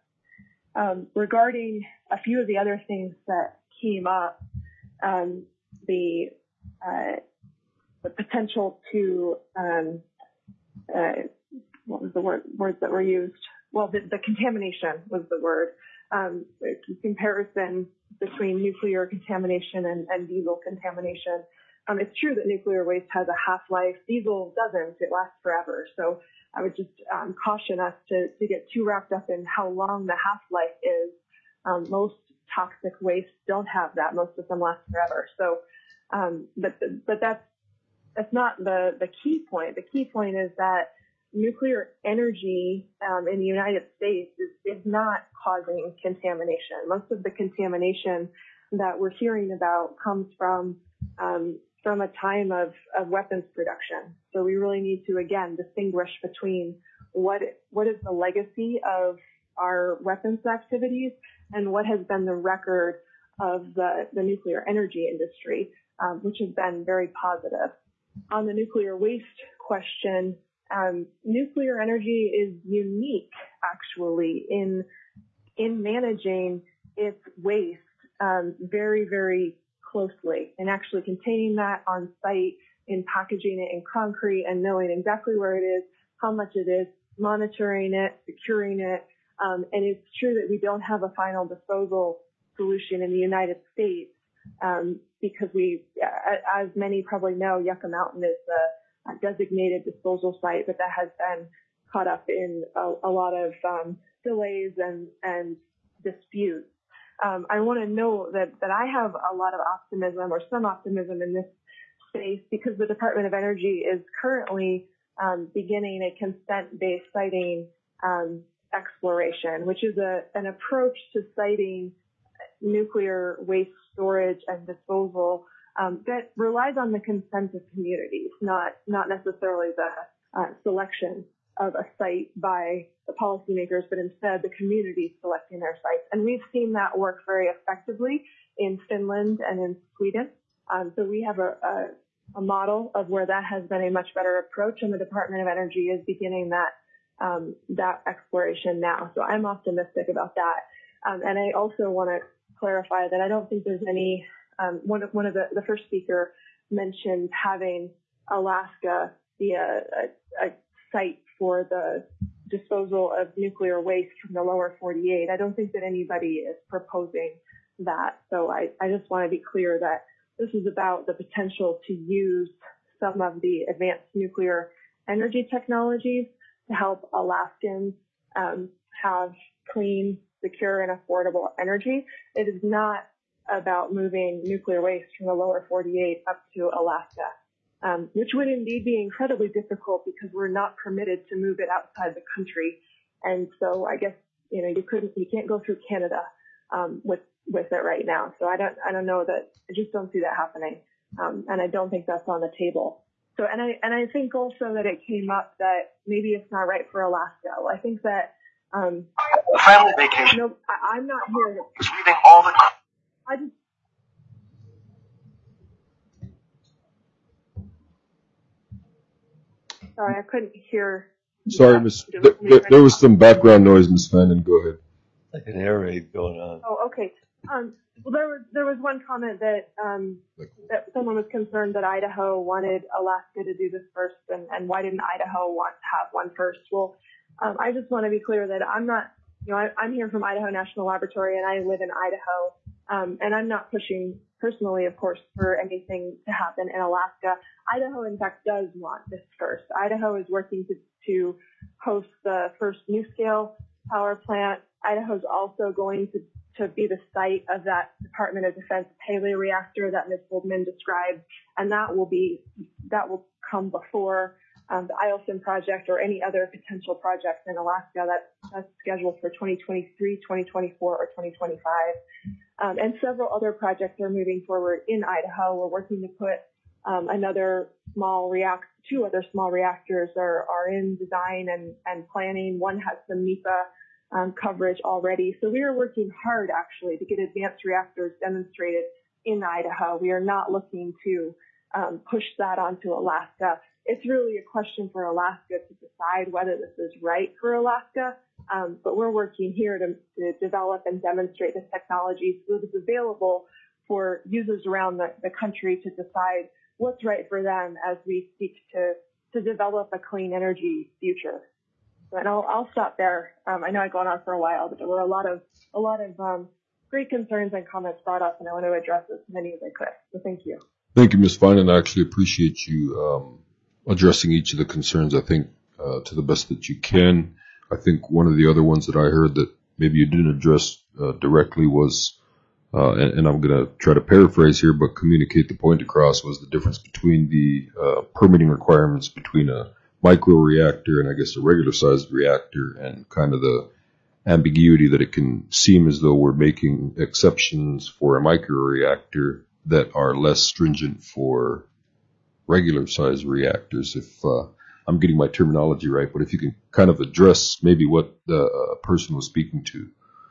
Um, regarding a few of the other things that came up, um, the uh, the potential to um, uh, what was the word words that were used? Well, the, the contamination was the word. Um, comparison between nuclear contamination and, and diesel contamination. Um, it's true that nuclear waste has a half-life. Diesel doesn't. It lasts forever. So I would just um, caution us to, to get too wrapped up in how long the half-life is. Um, most toxic wastes don't have that. Most of them last forever. So, um, but but that's that's not the the key point. The key point is that nuclear energy um, in the United States is, is not causing contamination. Most of the contamination that we're hearing about comes from um, from a time of, of weapons production. So we really need to, again, distinguish between what what is the legacy of our weapons activities and what has been the record of the, the nuclear energy industry, um, which has been very positive. On the nuclear waste question, um, nuclear energy is unique, actually, in in managing its waste um, very, very closely, and actually containing that on site, in packaging it in concrete, and knowing exactly where it is, how much it is, monitoring it, securing it. Um, and it's true that we don't have a final disposal solution in the United States um, because we, as many probably know, Yucca Mountain is a, a designated disposal site, but that has been caught up in a, a lot of um, delays and, and disputes. Um, I want to note that, that I have a lot of optimism, or some optimism, in this space because the Department of Energy is currently um, beginning a consent-based siting um, exploration, which is a, an approach to siting nuclear waste storage and disposal um, that relies on the consent of communities, not not necessarily the uh, selection of a site by the policymakers, but instead the communities selecting their sites. And we've seen that work very effectively in Finland and in Sweden. Um, so we have a, a, a model of where that has been a much better approach, and the Department of Energy is beginning that um, that exploration now. So I'm optimistic about that. Um, and I also want to clarify that I don't think there's any. Um, one of one of the, the first speaker mentioned having Alaska be a, a, a site for the disposal of nuclear waste from the lower forty-eight. I don't think that anybody is proposing that. So I, I just want to be clear that this is about the potential to use some of the advanced nuclear energy technologies to help Alaskans um, have clean, secure, and affordable energy. It is not about moving nuclear waste from the lower forty-eight up to Alaska. Um, which would indeed be incredibly difficult because we're not permitted to move it outside the country. And so I guess, you know, you couldn't, you can't go through Canada, um, with, with it right now. So I don't, I don't know that, I just don't see that happening. Um, and I don't think that's on the table. So, and I, and I think also that it came up that maybe it's not right for Alaska. Well, I think that, um, family vacation. No, I, I'm not here. Is leaving all the. I just, Sorry, I couldn't hear. Sorry, Miss. Th- th- there was some background noise, Miss Fannin. Go ahead. Like an air raid going on. Oh, okay. Um, well, there was there was one comment that um, that someone was concerned that Idaho wanted Alaska to do this first, and, and why didn't Idaho want to have one first? Well, um, I just want to be clear that I'm not, you know, I, I'm here from Idaho National Laboratory, and I live in Idaho, um, and I'm not pushing personally, of course, for anything to happen in Alaska. Idaho, in fact, does want this first. Idaho is working to, to host the first NuScale power plant. Idaho is also going to, to be the site of that Department of Defense Pele reactor that Miz Holdman described, and that will be that will come before um, the Eielson project or any other potential projects in Alaska. That, that's scheduled for twenty twenty-three, twenty twenty-four, or twenty twenty-five. Um, and several other projects are moving forward in Idaho. We're working to put um, another small react, two other small reactors are, are in design and, and planning. One has some NEPA um, coverage already. So we are working hard, actually, to get advanced reactors demonstrated in Idaho. We are not looking to um, push that onto Alaska. It's really a question for Alaska to decide whether this is right for Alaska. Um, but we're working here to, to develop and demonstrate this technology so that it's available for users around the, the country to decide what's right for them as we seek to, to develop a clean energy future. And I'll, I'll stop there. Um, I know I've gone on for a while, but there were a lot of a lot of um, great concerns and comments brought up, and I want to address as many as I could. So thank you. Thank you, Miz Finan. I actually appreciate you um, addressing each of the concerns, I think, uh, to the best that you can. I think one of the other ones that I heard that maybe you didn't address uh, directly was, uh, and, and I'm going to try to paraphrase here, but communicate the point across, was the difference between the uh, permitting requirements between a microreactor and I guess a regular sized reactor, and kind of the ambiguity that it can seem as though we're making exceptions for a microreactor that are less stringent for regular sized reactors. If uh, I'm getting my terminology right, but if you can kind of address maybe what the uh, person was speaking to.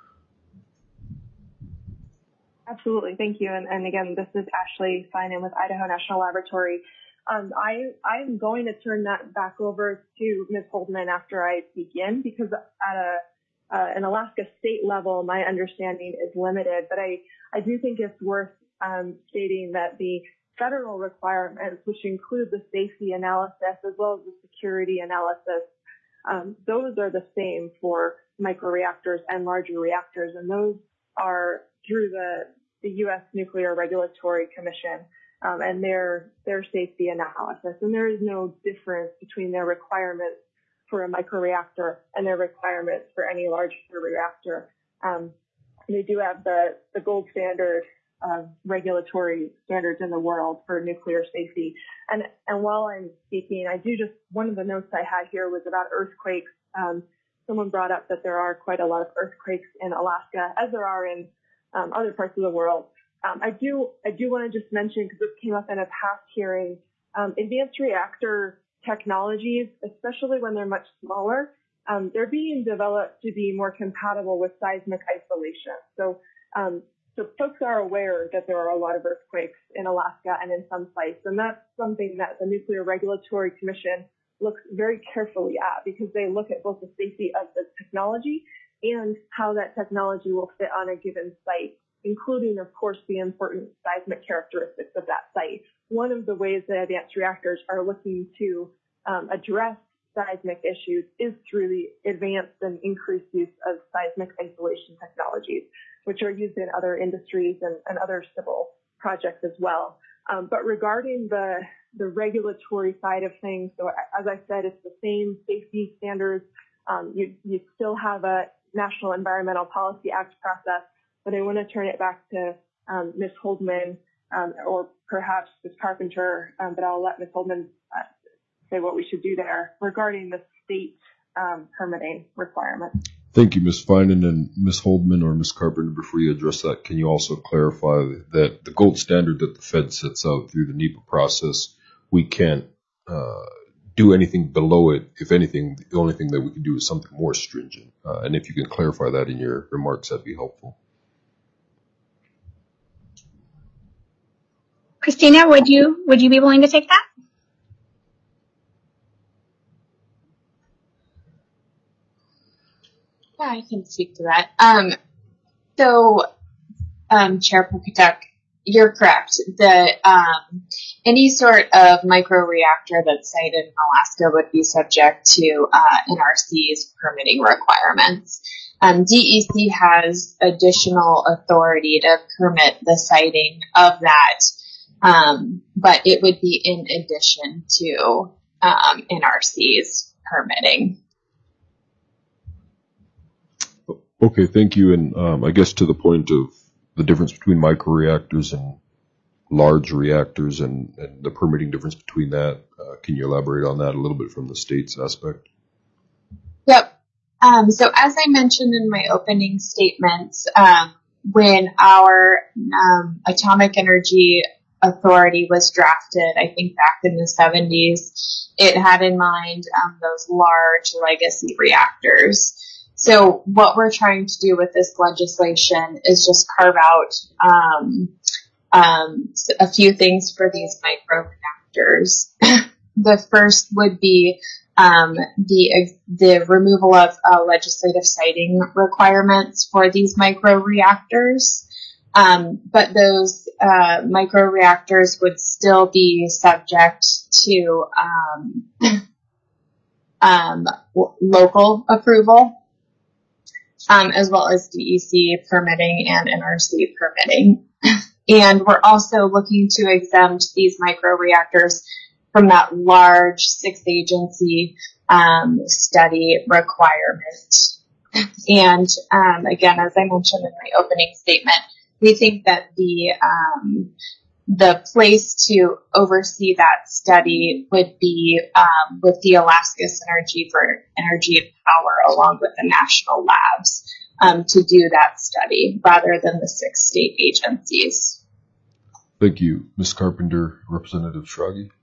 Absolutely. Thank you. And, and again, this is Ashley Finan with Idaho National Laboratory. Um, I, I'm going to turn that back over to Miz Holdman after I begin, because at a, uh, an Alaska state level, my understanding is limited, but I, I do think it's worth um, stating that the federal requirements, which include the safety analysis as well as the security analysis, um, those are the same for microreactors and larger reactors, and those are through the, the U S Nuclear Regulatory Commission um, and their their safety analysis. And there is no difference between their requirements for a microreactor and their requirements for any larger reactor. Um, they do have the, the gold standard Uh, regulatory standards in the world for nuclear safety. And, and while I'm speaking, I do just, one of the notes I had here was about earthquakes. Um, someone brought up that there are quite a lot of earthquakes in Alaska, as there are in um, other parts of the world. Um, I do, I do want to just mention, because this came up in a past hearing, um, advanced reactor technologies, especially when they're much smaller, um, they're being developed to be more compatible with seismic isolation. So, um, So folks are aware that there are a lot of earthquakes in Alaska and in some sites, and that's something that the Nuclear Regulatory Commission looks very carefully at, because they look at both the safety of the technology and how that technology will fit on a given site, including, of course, the important seismic characteristics of that site. One of the ways that advanced reactors are looking to um, address seismic issues is through the advanced and increased use of seismic isolation technologies, which are used in other industries and, and other civil projects as well. Um, but regarding the, the regulatory side of things, so as I said, it's the same safety standards. Um, you, you still have a National Environmental Policy Act process, but I want to turn it back to um, Miz Holdman um, or perhaps Miz Carpenter, um, but I'll let Miz Holdman uh, say what we should do there regarding the state um, permitting requirements. Thank you, Miz Finan. And Miz Holdman or Miz Carpenter, before you address that, can you also clarify that the gold standard that the Fed sets out through the NEPA process, we can't uh, do anything below it? If anything, the only thing that we can do is something more stringent. Uh, and if you can clarify that in your remarks, that'd be helpful. Christina, would you would you be willing to take that? Yeah, I can speak to that. Um, so, um, Chair Pocatuck, you're correct. The um, any sort of microreactor that's sited in Alaska would be subject to uh, N R C's permitting requirements. Um, D E C has additional authority to permit the siting of that, um, but it would be in addition to um, N R C's permitting. Okay, thank you. And um, I guess to the point of the difference between microreactors and large reactors and, and the permitting difference between that, uh, can you elaborate on that a little bit from the state's aspect? Yep. Um, so as I mentioned in my opening statements, um, when our um, Atomic Energy Authority was drafted, I think back in the seventies, it had in mind um, those large legacy reactors. So what we're trying to do with this legislation is just carve out um, um, a few things for these microreactors. The first would be Um, the the removal of uh, legislative siting requirements for these microreactors, um, but those uh, microreactors would still be subject to um, um, w- local approval, um, as well as D E C permitting and N R C permitting. And we're also looking to exempt these microreactors from that large six-agency um, study requirement. And um, again, as I mentioned in my opening statement, we think that the um, the place to oversee that study would be um, with the Alaska Synergy for Energy and Power, along with the national labs, um, to do that study rather than the six state agencies. Thank you. Miz Carpenter, Representative Schrage.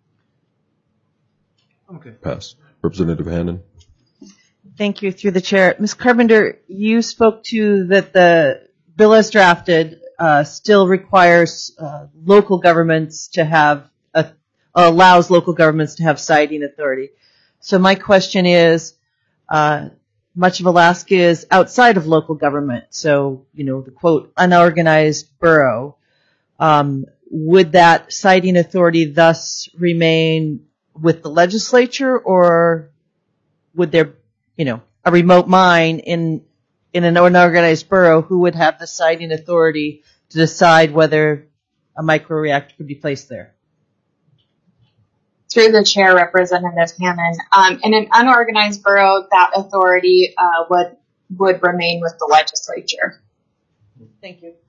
Okay. Pass. Representative Hannon. Thank you, through the chair. Miz Carpenter, you spoke to that the bill as drafted uh, still requires uh, local governments to have, a, allows local governments to have siting authority. So my question is, uh, much of Alaska is outside of local government. So, you know, the quote, unorganized borough. Um, would that siting authority thus remain with the legislature, or would there, you know, a remote mine in in an unorganized borough who would have the siting authority to decide whether a microreactor could be placed there? Through the chair, Representative Hannon, um, in an unorganized borough, that authority uh, would would remain with the legislature. Thank you.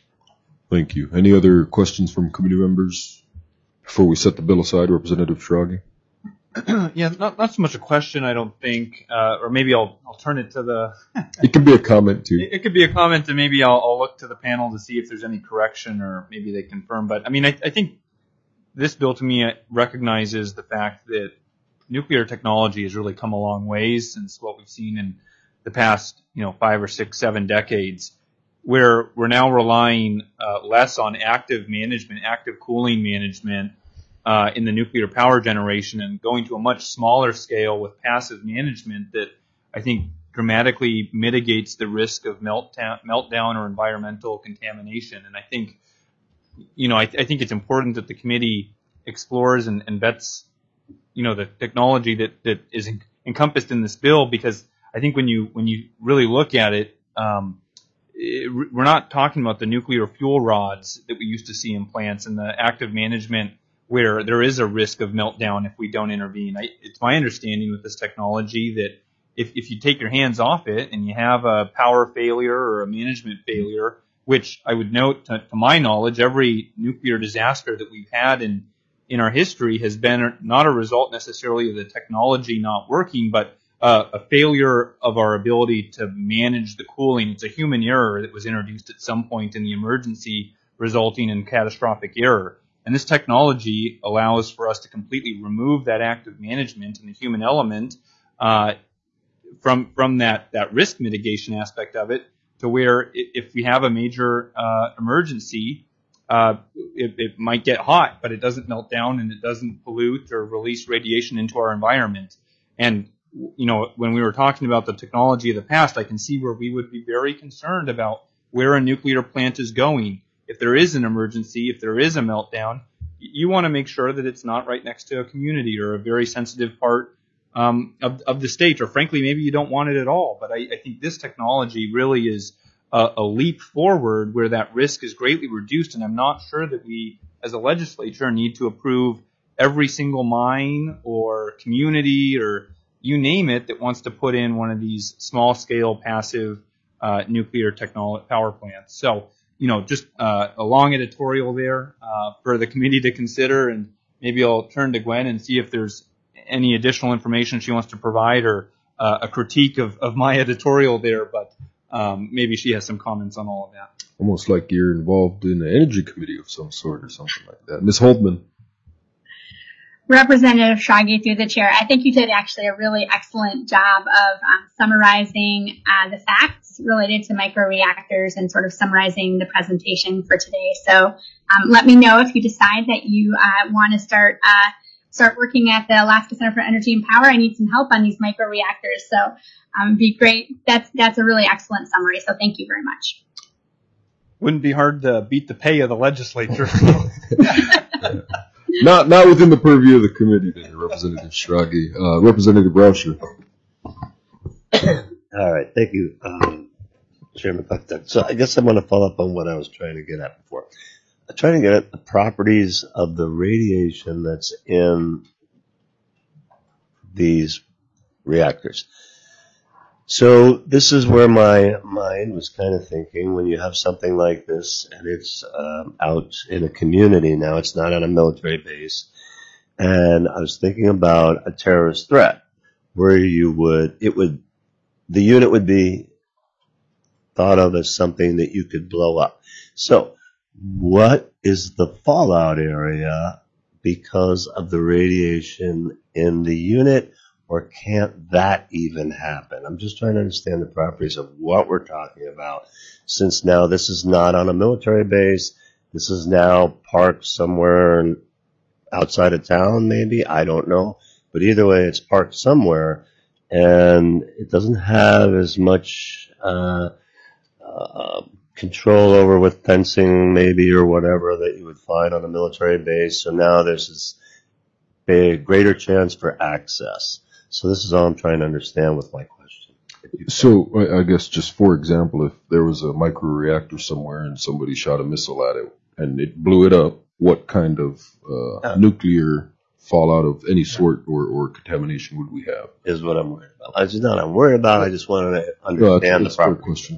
Thank you. Any other questions from committee members before we set the bill aside? Representative Schrage. Yeah, not not so much a question, I don't think, uh, or maybe I'll I'll turn it to the. It can be a comment too. It, it could be a comment, and maybe I'll, I'll look to the panel to see if there's any correction, or maybe they confirm. But I mean, I, I think this bill to me recognizes the fact that nuclear technology has really come a long ways since what we've seen in the past, you know, five or six, seven decades, where we're now relying uh, less on active management, active cooling management uh, in the nuclear power generation, and going to a much smaller scale with passive management that I think dramatically mitigates the risk of meltdown, meltdown or environmental contamination. And I think, you know, I, th- I think it's important that the committee explores and, and vets, you know, the technology that, that is en- encompassed in this bill, because I think when you when you really look at it, um, it, we're not talking about the nuclear fuel rods that we used to see in plants and the active management where there is a risk of meltdown if we don't intervene. I, it's my understanding with this technology that if, if you take your hands off it and you have a power failure or a management failure, which I would note, to, to my knowledge, every nuclear disaster that we've had in, in our history has been not a result necessarily of the technology not working, but uh, a failure of our ability to manage the cooling. It's a human error that was introduced at some point in the emergency, resulting in catastrophic error. And this technology allows for us to completely remove that active management and the human element uh, from from that, that risk mitigation aspect of it, to where if we have a major uh, emergency, uh, it, it might get hot, but it doesn't melt down and it doesn't pollute or release radiation into our environment. And, you know, when we were talking about the technology of the past, I can see where we would be very concerned about where a nuclear plant is going. If there is an emergency, if there is a meltdown, you want to make sure that it's not right next to a community or a very sensitive part um, of, of the state, or frankly, maybe you don't want it at all. But I, I think this technology really is a, a leap forward where that risk is greatly reduced, and I'm not sure that we, as a legislature, need to approve every single mine or community or you name it that wants to put in one of these small-scale passive uh, nuclear technology power plants. So, you know, just uh, a long editorial there uh, for the committee to consider, and maybe I'll turn to Gwen and see if there's any additional information she wants to provide, or uh, a critique of, of my editorial there, but um, maybe she has some comments on all of that. Almost like you're involved in the energy committee of some sort or something like that. Miz Holdman. Representative Schrage, through the chair, I think you did actually a really excellent job of um, summarizing uh, the facts related to microreactors and sort of summarizing the presentation for today. So um, let me know if you decide that you uh, want to start uh, start working at the Alaska Center for Energy and Power. I need some help on these microreactors, so um, it'd be great. That's that's a really excellent summary. So thank you very much. Wouldn't be hard to beat the pay of the legislature. Not not within the purview of the committee, then, Representative Schrage. Uh, Representative Rauscher. All right, thank you, um, Chairman Puckduck. So I guess I'm going to follow up on what I was trying to get at before. I'm trying to get at the properties of the radiation that's in these reactors. So this is where my mind was kind of thinking, when you have something like this and it's um, out in a community now, it's not on a military base, and I was thinking about a terrorist threat where you would, it would, the unit would be thought of as something that you could blow up. So what is the fallout area because of the radiation in the unit? Or can't that even happen? I'm just trying to understand the properties of what we're talking about, since now this is not on a military base. This is now parked somewhere in, outside of town, maybe. I don't know. But either way, it's parked somewhere, and it doesn't have as much uh, uh, control over with fencing, maybe, or whatever that you would find on a military base. So now there's this big, greater chance for access. So this is all I'm trying to understand with my question. So I, I guess just for example, if there was a microreactor somewhere and somebody shot a missile at it and it blew it up, what kind of uh, uh, nuclear fallout of any sort or, or contamination would we have? Is what I'm worried about. It's not I'm worried about. I just wanted to understand no, that's, that's the proper question.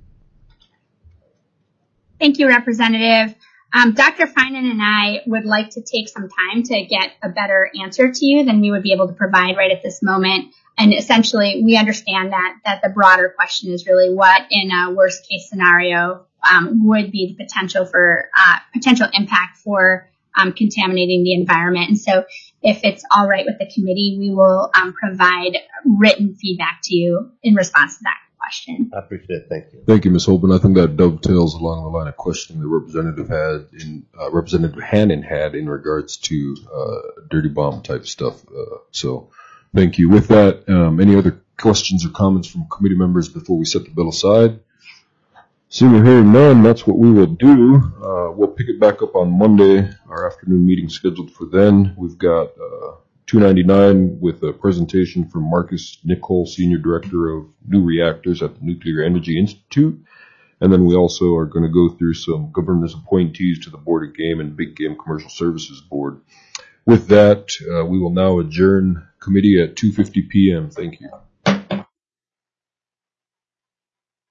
Thank you, Representative. Um, Doctor Finan and I would like to take some time to get a better answer to you than we would be able to provide right at this moment. And essentially, we understand that that the broader question is really what, in a worst case scenario, um, would be the potential for uh, potential impact for um, contaminating the environment. And so, if it's all right with the committee, we will um, provide written feedback to you in response to that question. I appreciate it. Thank you. Thank you, Miz Holman. I think that dovetails along the line of questioning the representative had in uh, Representative Hannan had in regards to uh, dirty bomb type stuff. Uh, so, thank you. With that, um, any other questions or comments from committee members before we set the bill aside? Seeing or hearing none, that's what we will do. Uh, we'll pick it back up on Monday. Our afternoon meeting scheduled for then. We've got uh, two ninety-nine with a presentation from Marcus Nicol, Senior Director of New Reactors at the Nuclear Energy Institute. And then we also are going to go through some governor's appointees to the Board of Game and Big Game Commercial Services Board. With that, uh, we will now adjourn committee at two fifty p.m. Thank you.